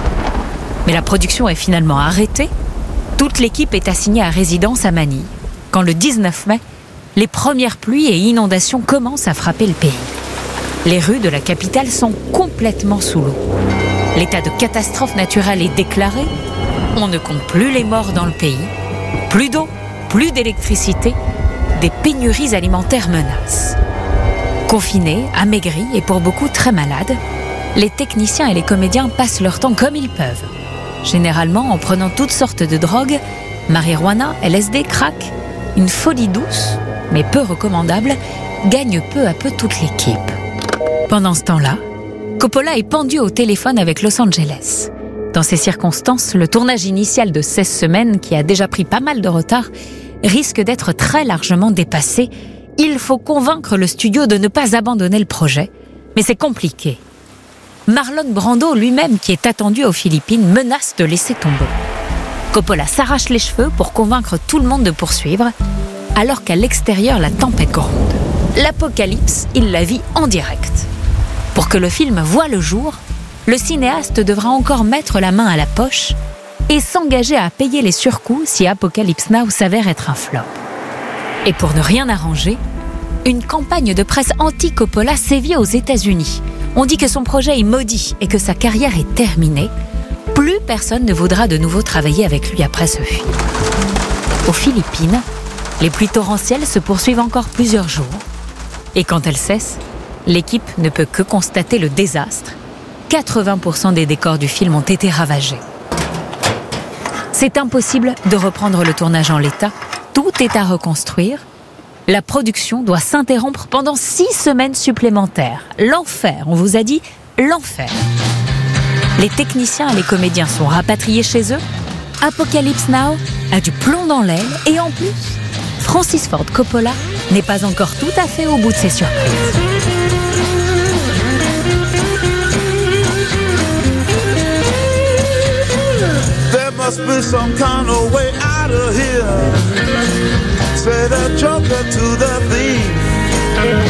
S1: Mais la production est finalement arrêtée. Toute l'équipe est assignée à résidence à Manille. Quand le dix-neuf mai, les premières pluies et inondations commencent à frapper le pays. Les rues de la capitale sont complètement sous l'eau. L'état de catastrophe naturelle est déclaré. On ne compte plus les morts dans le pays. Plus d'eau, plus d'électricité. Des pénuries alimentaires menacent. Confinés, amaigris et pour beaucoup très malades, les techniciens et les comédiens passent leur temps comme ils peuvent. Généralement en prenant toutes sortes de drogues, marijuana, L S D, crack. Une folie douce, mais peu recommandable, gagne peu à peu toute l'équipe. Pendant ce temps-là, Coppola est pendu au téléphone avec Los Angeles. Dans ces circonstances, le tournage initial de seize semaines, qui a déjà pris pas mal de retard, risque d'être très largement dépassé. Il faut convaincre le studio de ne pas abandonner le projet, mais c'est compliqué. Marlon Brando lui-même, qui est attendu aux Philippines, menace de laisser tomber. Coppola s'arrache les cheveux pour convaincre tout le monde de poursuivre, alors qu'à l'extérieur, la tempête gronde. L'apocalypse, il la vit en direct. Pour que le film voie le jour, le cinéaste devra encore mettre la main à la poche et s'engager à payer les surcoûts si Apocalypse Now s'avère être un flop. Et pour ne rien arranger, une campagne de presse anti-Coppola sévit aux États-Unis. On dit que son projet est maudit et que sa carrière est terminée. Plus personne ne voudra de nouveau travailler avec lui après ce film. Aux Philippines, les pluies torrentielles se poursuivent encore plusieurs jours. Et quand elles cessent, l'équipe ne peut que constater le désastre. quatre-vingts pour cent des décors du film ont été ravagés. C'est impossible de reprendre le tournage en l'état. Tout est à reconstruire. La production doit s'interrompre pendant six semaines supplémentaires. L'enfer, on vous a dit, l'enfer. Les techniciens et les comédiens sont rapatriés chez eux. Apocalypse Now a du plomb dans l'aile et en plus, Francis Ford Coppola n'est pas encore tout à fait au bout de ses surprises.
S10: There must be some kind of way out of here. Say the joker to the thief.